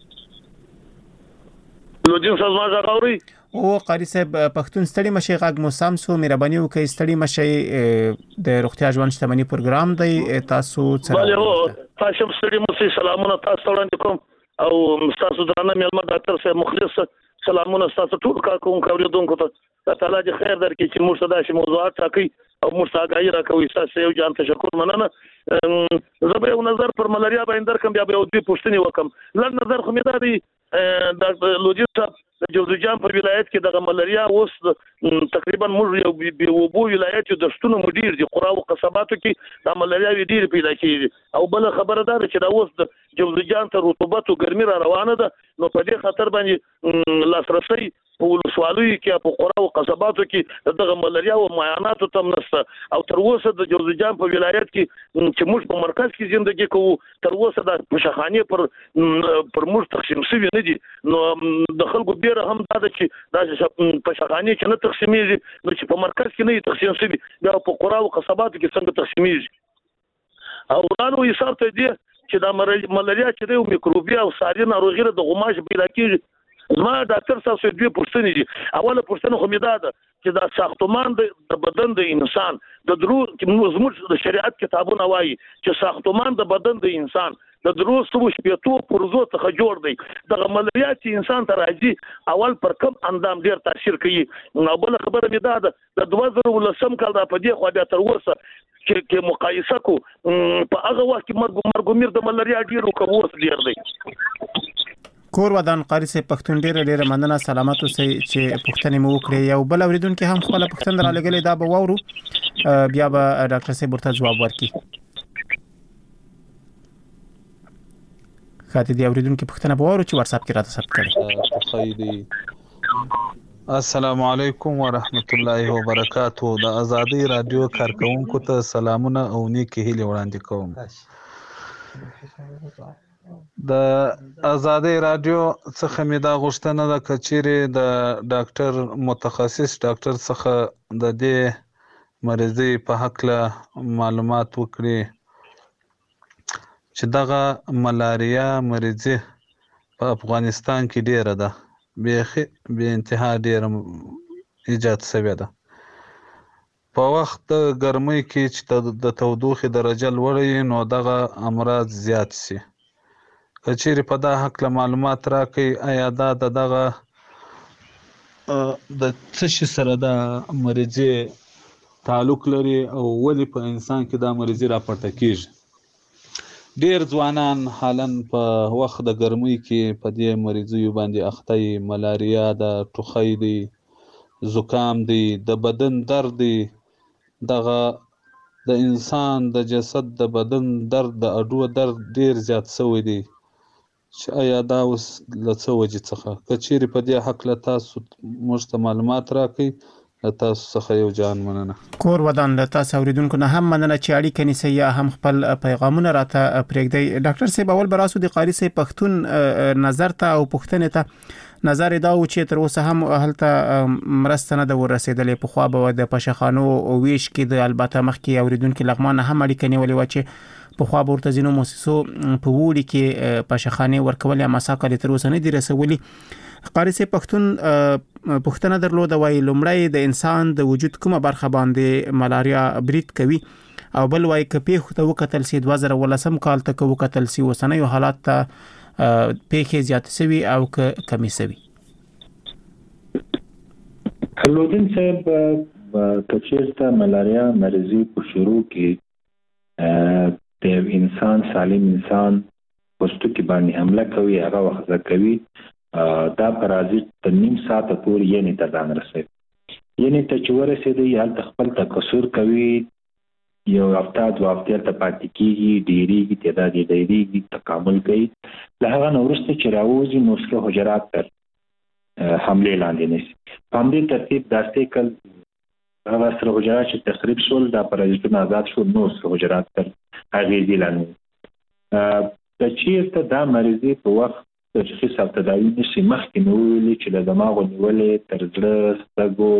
لودین سازمان زغوري او قاری صاحب پښتون ستړي مشي غږ مو سم سو، مهرباني وکړئ ستړي مشي د روغتیا ژوند شتمنۍ پروګرام دی، تاسو څنګه؟ بله تاسو ستړي مشي، سلامونه تاسو وړاندې کوم او تاسو درانه مېلمه ډاکټر صاحب مخلص سلامونه تاسو ټول کار کوم اوریدونکو ته. تعالی دې خیر درکړي چې موږ ته داسې موضوعات راکړي او مستاګای راکوي. تاسو یو جان تشکر مننه. زه به یو نظر پر ملاریا باندې درکم، بیا به یو دې پوښتنه وکم. لږ نظر خو مې دا دی د لوجي صاحب د جوزجان په ولایت کې د ملاریا اوس تقریبا موږ یو وبو ولایت د شتون مدیر دي قرا او قصباتو کې د ملاریا ډیر پیدا کیږي. او بل خبره ده چې دا اوس د جوزجان ته رطوبت او ګرمي را روانه ده، نو په دې خطر باندې لاسرسي په ولسوالۍ کې په قرا او قصباتو کې دغه ملاریا او معاینات تم نشته. او تر اوسه د جوزجان په ولایت کې چې موږ په مرکز کې ژوند کوو، تر اوسه د مشخانه پر موږ تقسیم شوی نه دي. نو د خلکو ډیر هم دا چې دا په شخانه کې نه تقسیمېږي، نو چې په مرکز کې نه تقسیم شوی، بیا په قرا او قصباتو کې څنګه تقسیمېږي. او ورانو حساب ته دی چې دا ملاریا چې د میکروبي او ساري ناروغي د غماش پیدا کیږي. زما ډاکټر صاحب دوی پوښتنې دي. اوله پوښتنه خو مې دا ده چې دا ساختمان د بدن د انسان د درو زموږ د شریعت کتابونه وایي چې ساختمان د بدن د انسان د دروستو شپېتو پرزو څخه جوړ دی. دغه ملاریا چې انسان ته راځي اول پر کم اندام ډیر تاثیر کوي. نو بل خبره مې دا ده د 2010 کال دا په دې خو بیا تر اوسه چې مقایسه کو په هغه وخت کې مرګ د ملاریا ډیر او اوس ډیر دی. کور ودان قاری سه پښتون ډیره مننه، سلامت اوسئ چې پښتنې مو وکړي. یو بل اوریدونکو هم خپل پښتن را لګلې دا به وورو، بیا به ډاکټر صاحب ورته جواب ورکړي. خاطر دی اوریدونکو پښتنه به وورو چې واتس اپ کې راته ثبت کړي. السلام علیکم ورحمت الله وبرکاتہ. د ازادي رادیو کارکونکو ته سلامونه او نیکی هیله وړاندې کوم. د ازادي رادیو څخه مې دا غوښتنه ده کچېره د ډاکټر متخصص ډاکټر څخه د دې مریضي په حق له معلومات وکړي چې دغه ملاریا مریضي په افغانستان کې ډیره ده، به انتها ډیره ایجاد شوې ده. په وخت د ګرمۍ کې چې د تودوخې درجه لوړه نو دغه امراض زیات شي. کچېرې په دا حق له معلومات راکړي آیا دا دغه د څه شي سره د مریضي تعلق لري او ولې په انسان کې دا مریضي راپورته کیږي. ډیر ځوانان حالن په وخت د ګرمۍ کې په دې مریضي باندې اخته یي. ملاریا د ټوخی دی، زکام دی، د بدن درد دی. دغه د انسان د جسد د بدن درد د اډو درد ډیر زیات شوی دی. چې آیا دا اوس له څه وجې څخه کچېرې په دې حق له تاسو موږ ته معلومات راکړئ. له تاسو څخه یو جان مننه. کور ودان له تاسو اوریدونکو نه هم مننه چې اړیکه نیسئ یا هم خپل پیغامونه راته پرېږدئ. ډاکټر صاحب اول به راسو د قاری صاحب پښتون نظر ته او پوښتنې ته نظر دا و چې تر اوسه هم هلته مرسته نه ده ورسېدلې. پخوا به د پشخانو ویش کې د البته مخکې اوریدونکو لغمان هم اړیکه نیولې وه چې پخوا به ورته ځینو مؤسسو په وړي کې پشخانې ورکول یا مساکل تر اوسه نه دي رسولي. قاری صاحب پښتون پښتنه درلوده وایي لومړی د انسان د وجود کومه برخه باندې ملاریا برید کوي او بل وایي که پیښو ته وکتل سي 2018 کال ته وکتل سي اوسنیو حالات ته پیښې زیاتې سوي او که کمې سوي. لودین صاحب کچېرته ملاریا مریضي په شروع کې د انسان سالم انسان پوستکي باندې حمله کوي، هغه وخت کوي دا پرازیت د نیم ساعت پورې یې نه ځان رسوي. یې ته چې ورسېږي هلته خپل تکثر کوي، یو هفته دوه هفتې ته پاتې کېږي، ډېرېږي، تعداد یې ډېرېږي، تکامل کوي. له هغه نه وروسته چې راوځي نو سره حجرات تر حملې لاندې نیسي. په همدې ترتیب داسې کل هغه سره حجرات چې تخریب شول دا پرازیتونه آزاد شول نو سره حجرات تر اغېزې لاندې. که چېرته دا مریضي په وخت تشخیص او تداوي نشي مخکې مې وویلې چې له دماغو نیولې تر زړه، سترګو،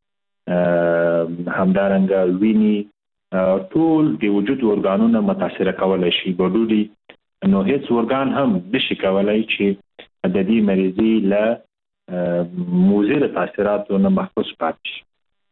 همدارنګه وینې ټول د وجود ارګانونه متاثره کولی شي. ګډوډي نو هیڅ ارګان هم نشي کولی چې د دې مریضي له مضر تاثیراتو نه محفوظ پاتې شي.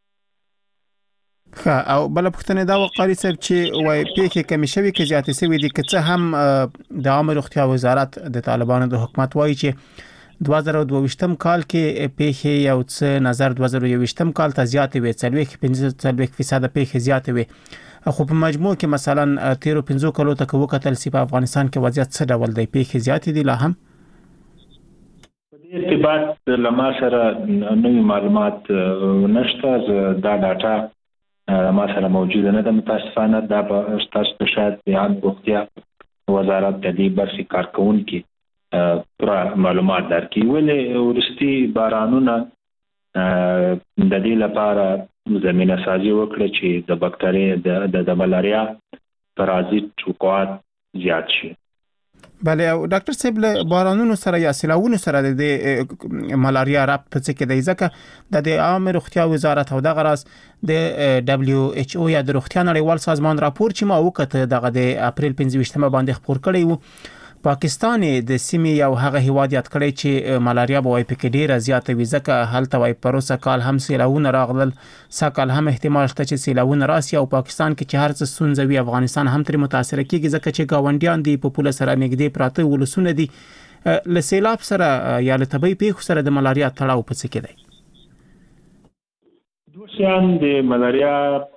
او بل پښتنه دا وقاری صاحب چې وای پیښې کمی شوي کې زیاتې شوي دي که څه هم د عامه روغتیا وزارت د طالبانو د حکومت وایي چې 2022م کال کې پیښې یو څه نظر 2021م کال ته زیاتې وې 45% پیښې زیاتې وې خو په مجموع کې مثلا 13 کلو ته وکتل سی په افغانستان کې وضعیت څه ډول دی پیښې زیاتې دي لا هم په دې ارتباط لما سره نوې معلومات نشته دا ډاټا ما سره موجوده نه ده متاسفانه دا به تاسو ته شاید بیان روغتیا وزارت د دې برخې کارکونکو پورا معلومات درکړي ولې ورستي بارانونه د دې لپاره زمينه سازي وکړه چې د بکټریا د ملاریا پرازیت وقوعات زیات شي. بله او ډاکټر صاحب له بارانونو سره یا سیلاوونو سره د ملاریا رابط څه کې دی ځکه د عامه روغتیا وزارت او د غراس د WHO یا د روغتیا نړیوال سازمان راپور چې ما وکړ دغه د اپریل 25مه باندې خبر کړی وو پاکستان د سیمې یو هغه هیواد یاد کړی چې ملاریا به وای پکې ډیره زیاته وي ځکه هلته وای پروسه کال هم سیلاوونه راغلل سکهال هم احتمال شته چې سیلاوونه راسي او پاکستان کې چې هر څه سنځوي افغانستان هم تر متاثر کیږي ځکه چې گاونډیان دی په پوله سره نږدې پراته ولسونه دي له سیلاب سره یا له طبي پیښو سره د ملاریا تړاو پڅ کې دی. دوشان د ملاریا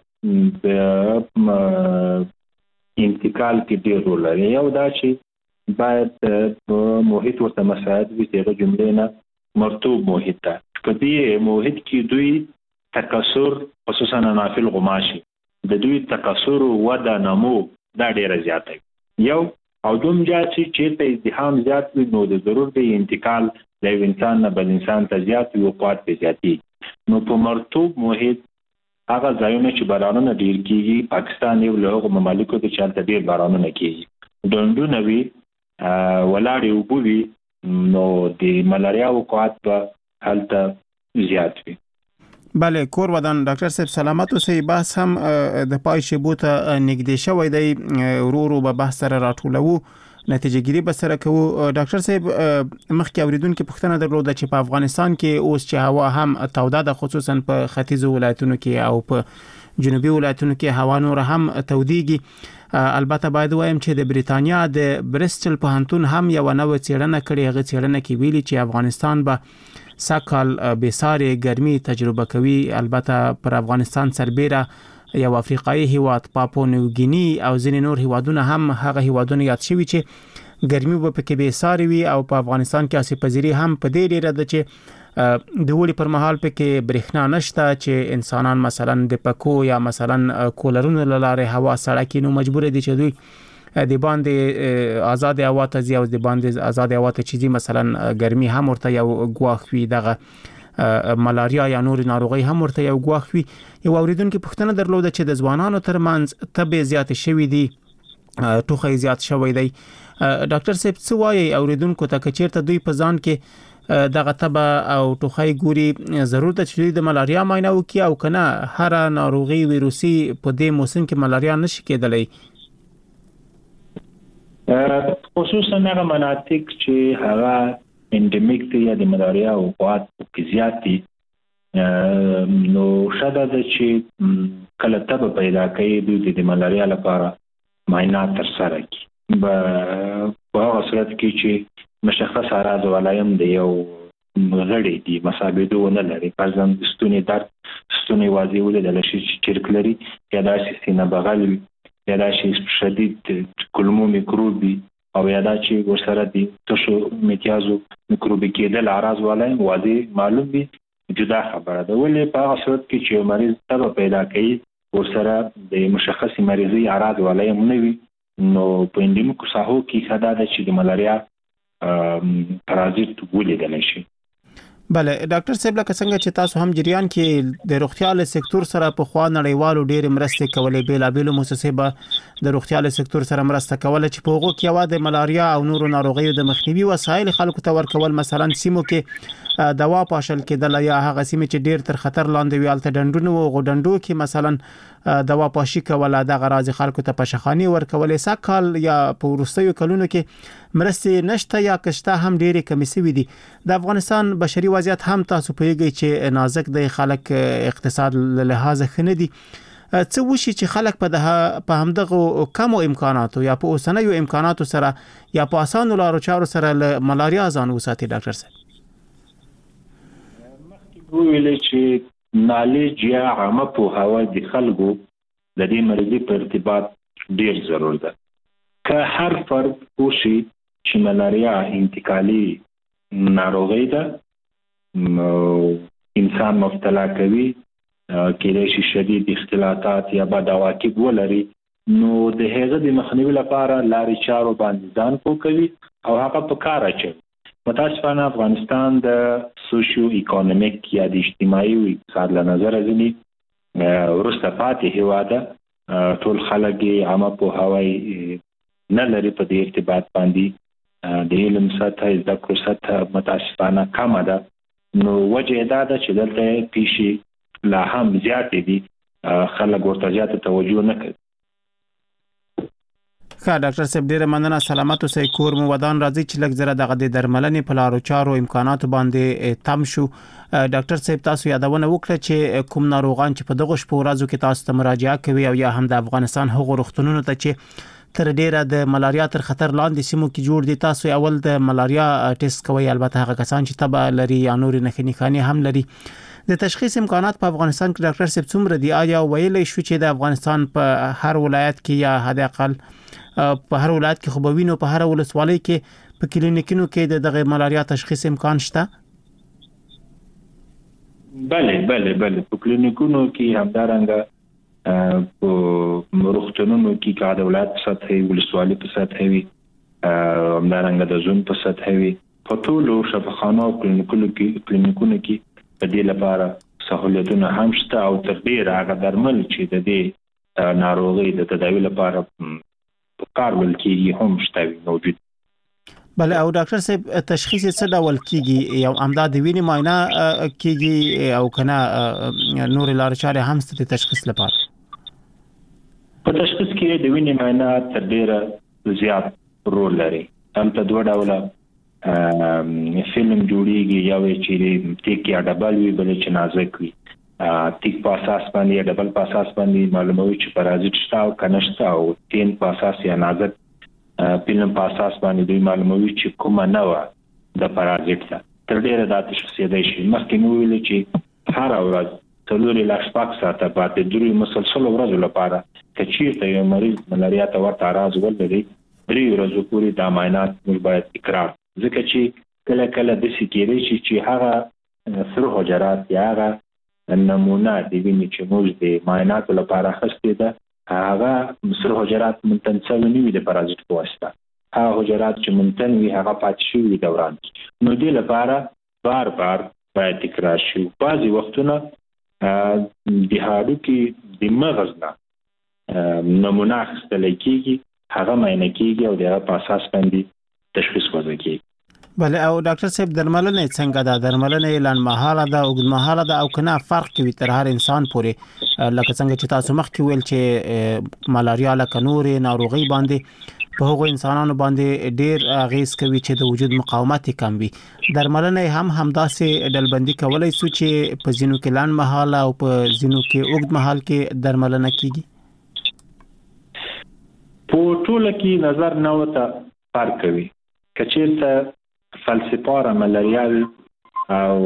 د انتقال کې ډیر رول لري یو دا چې باید په محیط ورته مساعد وي دغه جملې نه مرطوب محیط ته په دې محیط کې دوی تکثر خصوصا نافل غماشي د دوی تکثر وده نمو دا ډیر زیات دی یو او دوم چې ته ازدحام زیات وي نو د ضرور به انتقال له انسان نه بل انسان ته زیات وي او قوت به زیاتی نو په مرطوب محیط هغه ځایونه چې بارانونه ډیر کیږي پاکستان یو له ممالکو د چالت ډیر بارانونه کیږي دوندونه وی ولاړې وبوي نو د ملاریا وقوعات په حالت زیات وي. بله کور ودان ډاکټر صاحب سلامت اوسئ بحث هم د پای شیبو ته نږدې شوی دی ورو به بحث سره راټولو نتیجه ګیری به سره کوو. ډاکټر صاحب مخکې اوریدونکو پوښتنه درلوده چې په افغانستان کې اوس چې هوا هم توده ده خصوصا په ختیځو ولایتونو کې او په جنوبي ولایتونو کې هوا نور هم توديږي البته باید وایم چې د بریتانیا د برسټل پوهنتون هم یو نوې څېړنه کړې هغه څېړنه کې ویلي چې افغانستان به سکهال بساره ګرمي تجربه کوي البته پر افغانستان سربېره یو افریقایي هیواد پاپو نیو ګینی او ځینې نور هیوادونه هم هغه هیوادونه یاد شوي چې ګرمي به پکې بساره وي او په افغانستان کې اسې پذیری هم په دې ډیره ده چې د وړي پر مهال پکې برېښنا نشته چې انسانان مثلا د پکو یا مثلا کولرونو لاره هوا سړه کې نو مجبور دي چې دوی د باندې آزاد هوا ته ځي او د باندې آزاد هوا ته چې مثلا ګرمي هم ورته یو غواخ وي دغه ملاریا یا نور ناروغي هم ورته یو غواخ وي. یو اوریدونکو پوښتنه درلوده چې د ځوانانو ترمنځ تبه زیات شوي دي ټوخی زیات شوی دی ډاکټر صاحب څه وایي اوریدونکو ته کچیرته دوی په ځان کې دغه تبه او ټوخی ګوري ضرورت چې د ملاریا معاینه وکړي او کنه هر ناروغي ویروسي په دې موسم کې ملاریا نشي کېدلی خصوصا هغه مناطق چې هغه انډمیک دي یا د ملاریا او قوت کې زیات دي نو شاده ده چې کله تبه پیدا کوي د ملاریا لپاره معاینه ترسره کړي په هغه صورت کې چې مشخص اعراض ولایم دی یو غړي دي مسابقه ونه لري پرځم ستونی درد ستونی واضح ولې د شي چیرک لري یا د سینه بغل یا د شي شدید کلمو میکروبي او یا د چې ورسره دي تاسو میتیازو میکروبي کېدل اعراض ولایم واضح معلوم دي جدا خبره ده ولې په هغه صورت کې چې مریض تبه پیدا کوي ورسره د مشخص مریضي اعراض ولایم نه وي نو په اندیمیکو ساحو کې خدای د چې د ملاریا پرازیت ولیدل شي. بله ډاکټر صاحب لکه څنګه چې تاسو هم جریان کې د روغتیا له سکتور سره په خوا نړیوالو ډېر مرسته کولې بیلابېلو مؤسسې به د روغتیا له سکتور سره مرسته کوله چې په هغو کې یو د ملاریا او نورو ناروغیو د مخنیوي وسایل خلکو ته ورکول مثلا سیمو کې دوا پاشل کېدل یا هغه سیمې چې ډېر تر خطر لاندې وي الته ډنډونو او غډنډو کې مثلا دوا پاشي کوله د غراض خلکو ته پشخاني ورکولې سکهال یا په ورستیو کلونو کې مرسته نشته یا کشته هم ډېرې کمی سوي دي. د افغانستان بشري وضعیت هم تاسو پیږي چې نازک د خلک اقتصاد له لحاظ خنه دي څه وشي چې خلک په همدغه کمو امکاناتو یا په اوسنیو امکاناتو سره یا په اسانو لارو چارو سره له ملاریا ځان وساتي ډاکټر صاحب. ویل چې نالج یا عامه پوهاوی د خلکو د دې مرضی په ارتباط ډیر ضرور ده. که هر فرد پوښي چې ملاریا انتقالي ناروغي ده، انسان مبتلا کوي، کېدای شي شدید اختلاطات یا بد عواقب ولري، نو د هغه د مخنیوي لپاره لارې چارو باندې ځان پوه کوي او هغه په کار اچوي. متاسفانه افغانستان د سوشیو اکونومیک یا د اجتماعي او اقتصاد له نظره ځینې وروسته پاتې هیواد ده. ټول خلک عامه پوهاوی نه لري په دې ارتباط باندې، د علم سطح زده کړو سطح متاسفانه کمه ده. نو وجه دا ده چې دلته پیښې لا هم زیاتې دي، خلک ورته زیاته توجه نه کوي. ډاکټر صاحب ډیره مننه، سلامت اوسئ، کور مو ودان. راځي چې لږ زره دغه د درملنې په لارو چارو امکانات باندې تم شو. ډاکټر صاحب تاسو یادونه وکړه چې کوم ناروغان چې په دغه شپو ورځو کې تاسو ته مراجعه کوي او یا هم د افغانستان هغو روغتونونو ته چې تر ډیره د ملاریا تر خطر لاندې سیمو کې جوړ دي، تاسو اول د ملاریا ټیسټ کوي، البته هغه کسان چې تبه لري یا نور نښې هم لري. د تشخیص امکانات په افغانستان کې ډاکټر صاحب څومره دي؟ آیا ویلې شو چې د افغانستان په هر ولایت کې یا حد اقل په هر ولایت کې خو به وینو په هر ولسوالۍ کې په کلینیکونو کې دغه ملاریا تشخیص امکان شته؟ بله په کلینیکونو کې همدارنګه په روغتونونو کې که د ولایت په سطح ولسوالۍ په سطح وي، همدارنګه د زون په سطح وي، په ټولو شفاخانو او کلینیکونو کې په دې لپاره سہولتونه هم شته او تر ډیره هغه درمل چې د دې ناروغۍ د تداوی لپاره په کار ول کېږي هم شته موجود. بله، او ډاکټر صاحب تشخیص څه ډول کېږي؟ یو امدا د وینې معاینه کېږي او کنه نور لارې چارې هم ست تشخیص لپاره؟ په تشخیص کې د وینې معاینه تر ډیره زیات رول لري. هم ته دوه ډوله فلم جوړیږي، یو چې تیک یا ډبل وي، بل چې نازک وي. تیک په اساس باندې یا ډبل په اساس باندې معلوموي چې پرازیت شته او کنه شته، او تین په اساس یا نازک فلم په اساس باندې دوی معلوموي چې کومه نوع د پرازیت ده. تر ډیره دا تشخیص دی شي. مخکې مو ویل چې هر ورځ 3 ساعته بعد درې مسلسل ورځو لپاره کچیرته یو مریض ملاریا ته ورته اعراض ولري، 3 ورځې پورې د معاینات موږ باید تکرار، ځکه چې کله د سکیری چې هغه سره حجرات یا هغه نمونه د وینې چې موږ د معاینات لپاره اخیستې ده، هغه سره حجرات منتن شوي نه وي د پرازیت په واسطه. هغه حجرات چې منتن وي هغه پاتې شوي دوران، نو دې لپاره بار باید تکرار شي. بعضې وختونه د هډوکي د مغز نه نمونه اخیستلی کېږي، هغه معاینه کېږي او د هغه په اساس باندې تشخیص وضع کېږي. بله، او ډاکټر صاحب درملنه څنګه ده؟ درملنه لنډمهاله ده، اوږدمهاله ده، او کنه فرق کوي تر هر انسان پورې؟ لکه څنګه چې تاسو مخکې ویل چې ملاریا لکه نورې ناروغي باندې په هغو انسانانو باندې ډیر اغیز کوي چې د وجود مقاومت کم وي، درملنه هم همداسې ډلبندي کولای شو چې په ځینو کې لنډمهاله او په ځینو کې اوږدمهال کې درملنه کیږي؟ په ټوله کې نظر نه وته فرق کوي. کچېرته فلسفاره ملاریا او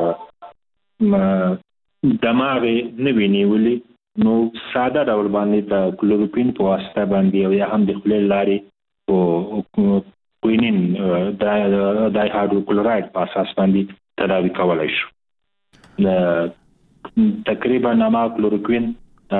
دماغ نه ویني، نو ساده ډول باندې د کلوروکوین په واسطه باندې او یا هم د خولې لارې په کوینین دای هایدروکلوراید په اساس باندې تداوی کولای شو. تقریبا نما کلوروکوین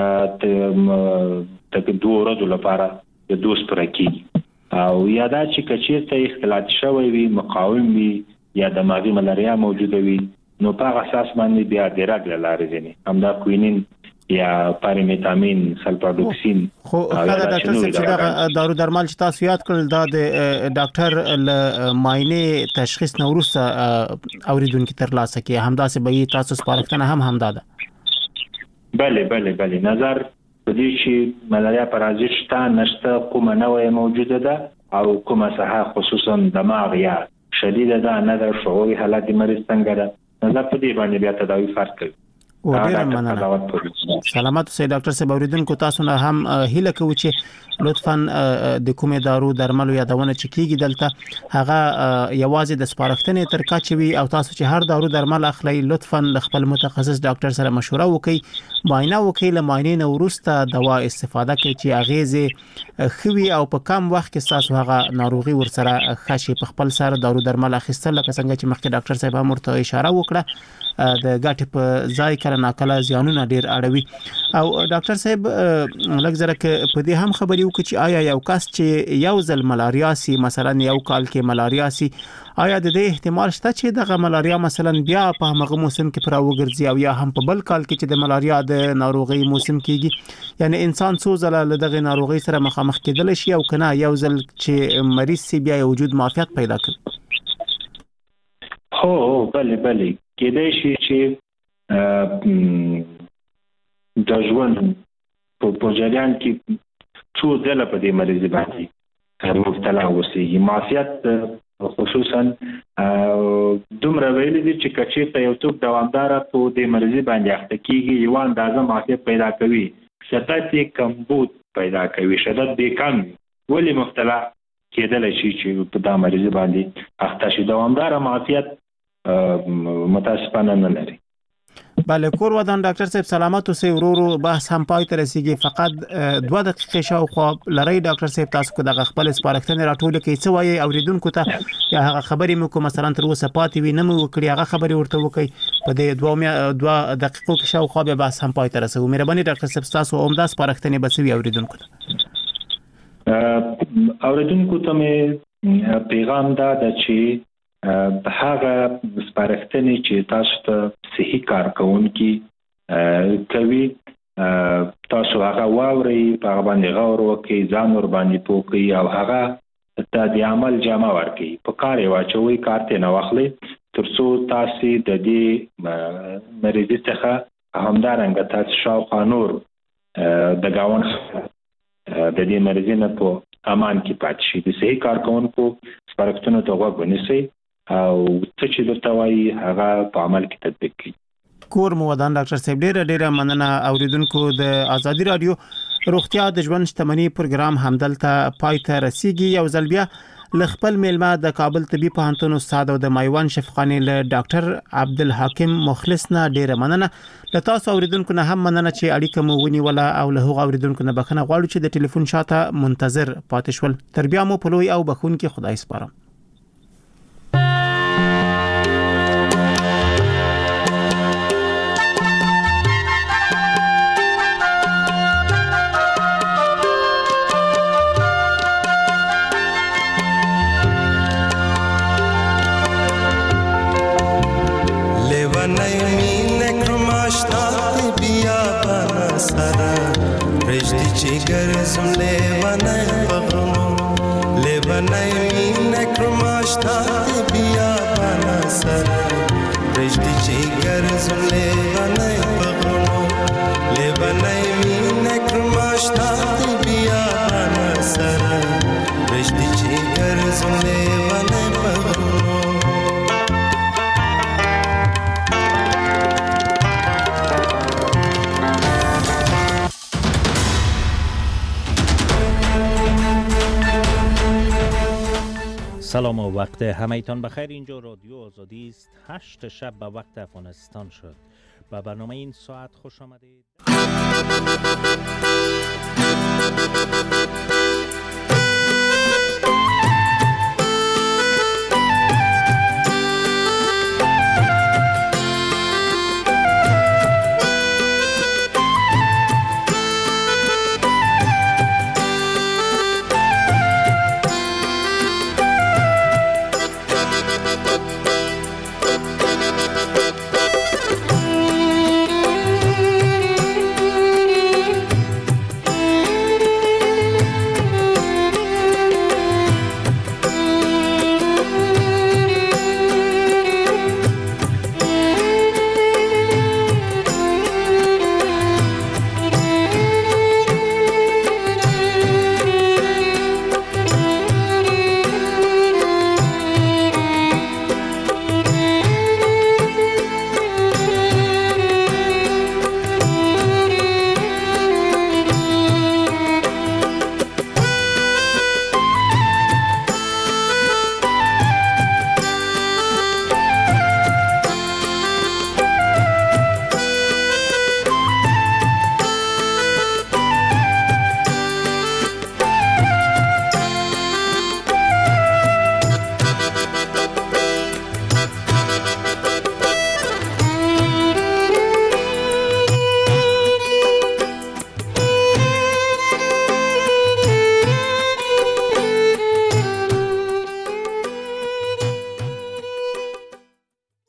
د 2 ورځو لپاره د دوز پر کېږي، او یادا چې کچیرته اختلاط شوی وي، مقاوم وي یا دماغي ملاریا موجوده وي، نو په اساس باندې بیا د رګ لارې ځنی همدا کوینین یا پاریمیتامین، سلفاډوکسین. خو ډاکټر صاحب چې دا دارو درمل چې تاسو یاد کړل دا د ډاکټر ل معاینه تشخیص نه وروسته اوریدونکو تر لاسه کې همداسې به تاسو سپارښتنه هم همدا ده؟ بله نظر په دې چې ملاریا پرازیت شته نشته، کومه نوع موجوده ده او کومه ساحه خصوصا دماغ یا شدیده ده نه ده، شعوري حالت مریض څنګه ده، نظر په دې باندې بیا تداوی فرق کوي. او ډیر مننه. سلامات اوسئ ډاکټر صاحب. اوریدونکو تاسو نه هم هیله کوو چې لطفاً د کومې دارو درملو یادونه چې کیږي دلته هغه یوازې د سپارښتنې تر کچه وي او تاسو چې هر دارو درمل اخلي لطفاً خپل متخصص ډاکټر سره مشوره وکړئ، معاینه وکړئ، له معاینې نه وروسته دوا استفاده کړئ چې اغیزه خوي او په کم وخت کې تاسو هغه ناروغي ورسره خشي. په خپل سره دارو درمل اخیستل لکه څنګه چې مخکې ډاکټر صاحب هم ورته اشاره وکړه د ګټې په ځای کله ناکله زیانونه ډیر اړوي. او ډاکټر صاحب لږ زره په دې هم خبرې وکړي چې آیا یو کس چې یو ځل ملاریا سي، مثلا یو کال کې ملاریا سي، آیا د دې احتمال شته چې دغه ملاریا مثلا بیا په هغه موسم کې پر وګرځي او یا هم په بل کال کې چې د ملاریا د ناروغي موسم کېږي؟ یعنی انسان څو ځله له دغه ناروغي سره مخامخ کېدل شي او کنه یو ځل چې مریض سي بیا وجود معافیت پیدا کوي؟ هو بله کېدای شي چې د ژوند په جریان کې څو ځله په دې مریض باندې مبتلا اوسېږي. معافیت خصوصا دومره ویل دي چې کچې ته یو څوک دوامداره په دې مریض باندې اخته کېږي یو اندازه معافیت پیدا کوي، شدت کمبود پیدا کوي، شدت به کم ولی مبتلا کېدل شي چې په دا مریض باندې اخته شي. دوامداره معافیت متاسفانه نه لري. بله کور ودان ډاکټر صاحب سلامت اوسئ. ورو بحث هم پای ته رسیږي، فقط 2 دقیقې شاوخوا لري ډاکټر صاحب تاسو کو دغه خپل سپارښتنې راټول کړئ څه وایي اوریدونکو ته یا هغه خبرې مو کوم مثلا تر اوسه پاتې وي نه مو وکړي هغه خبرې ورته وکړئ په دې 2 دقیقو کې شاوخوا به بحث هم پای ته رسو. مهرباني ډاکټر صاحب تاسو عمده سپارښتنې بسوي اوریدونکو ته. اوریدونکو ته مې پیغام دا د چې هغه سپارښتنې چې تاسو ته صحیح کارکونکي کوي تاسو هغه واورئ، په هغه باندې غور وکړئ، ځان ور باندې پوه کړئ او هغه ته د عمل جامه ورکړئ، په کار یې واچوئ، کار ته نه واخلئ تر څو تاسو د دې مریض څخه همدارنګه تاسو شاوخوا نور د گاون د دې مریض نه په امان کې پاتې شي. د صحیح کارکونکو سپارښتنو ته غوږ ونیسئ او څه چې درته وایي هغه په عمل کې تطبیق کړئ. کور مو ودان ډاکټر صاحب ډیره مننه. اوریدونکو د آزادي رادیو روغتیا د ژوند شتمنۍ پروګرام همدلته پای ته رسیږي. یو ځل بیا ل خپل میلمه د کابل طبي پوهنتون استاد او د مایوان شفاخانې له ډاکټر عبدالحکیم مخلص نه ډیره مننه. له تاسو اوریدونکو نه هم مننه چې اړیکه مو ونیوله او له هغو اوریدونکو نه بخښنه غواړو چې د ټلیفون شاته منتظر پاتې شول. تر بیا مو په لوی او بخښونکي خدای سپارم. سلام و وقت همه‌تان بخیر. اینجا رادیو آزادی است. 8 شب به وقت افغانستان شد. به برنامه این ساعت خوش آمدید.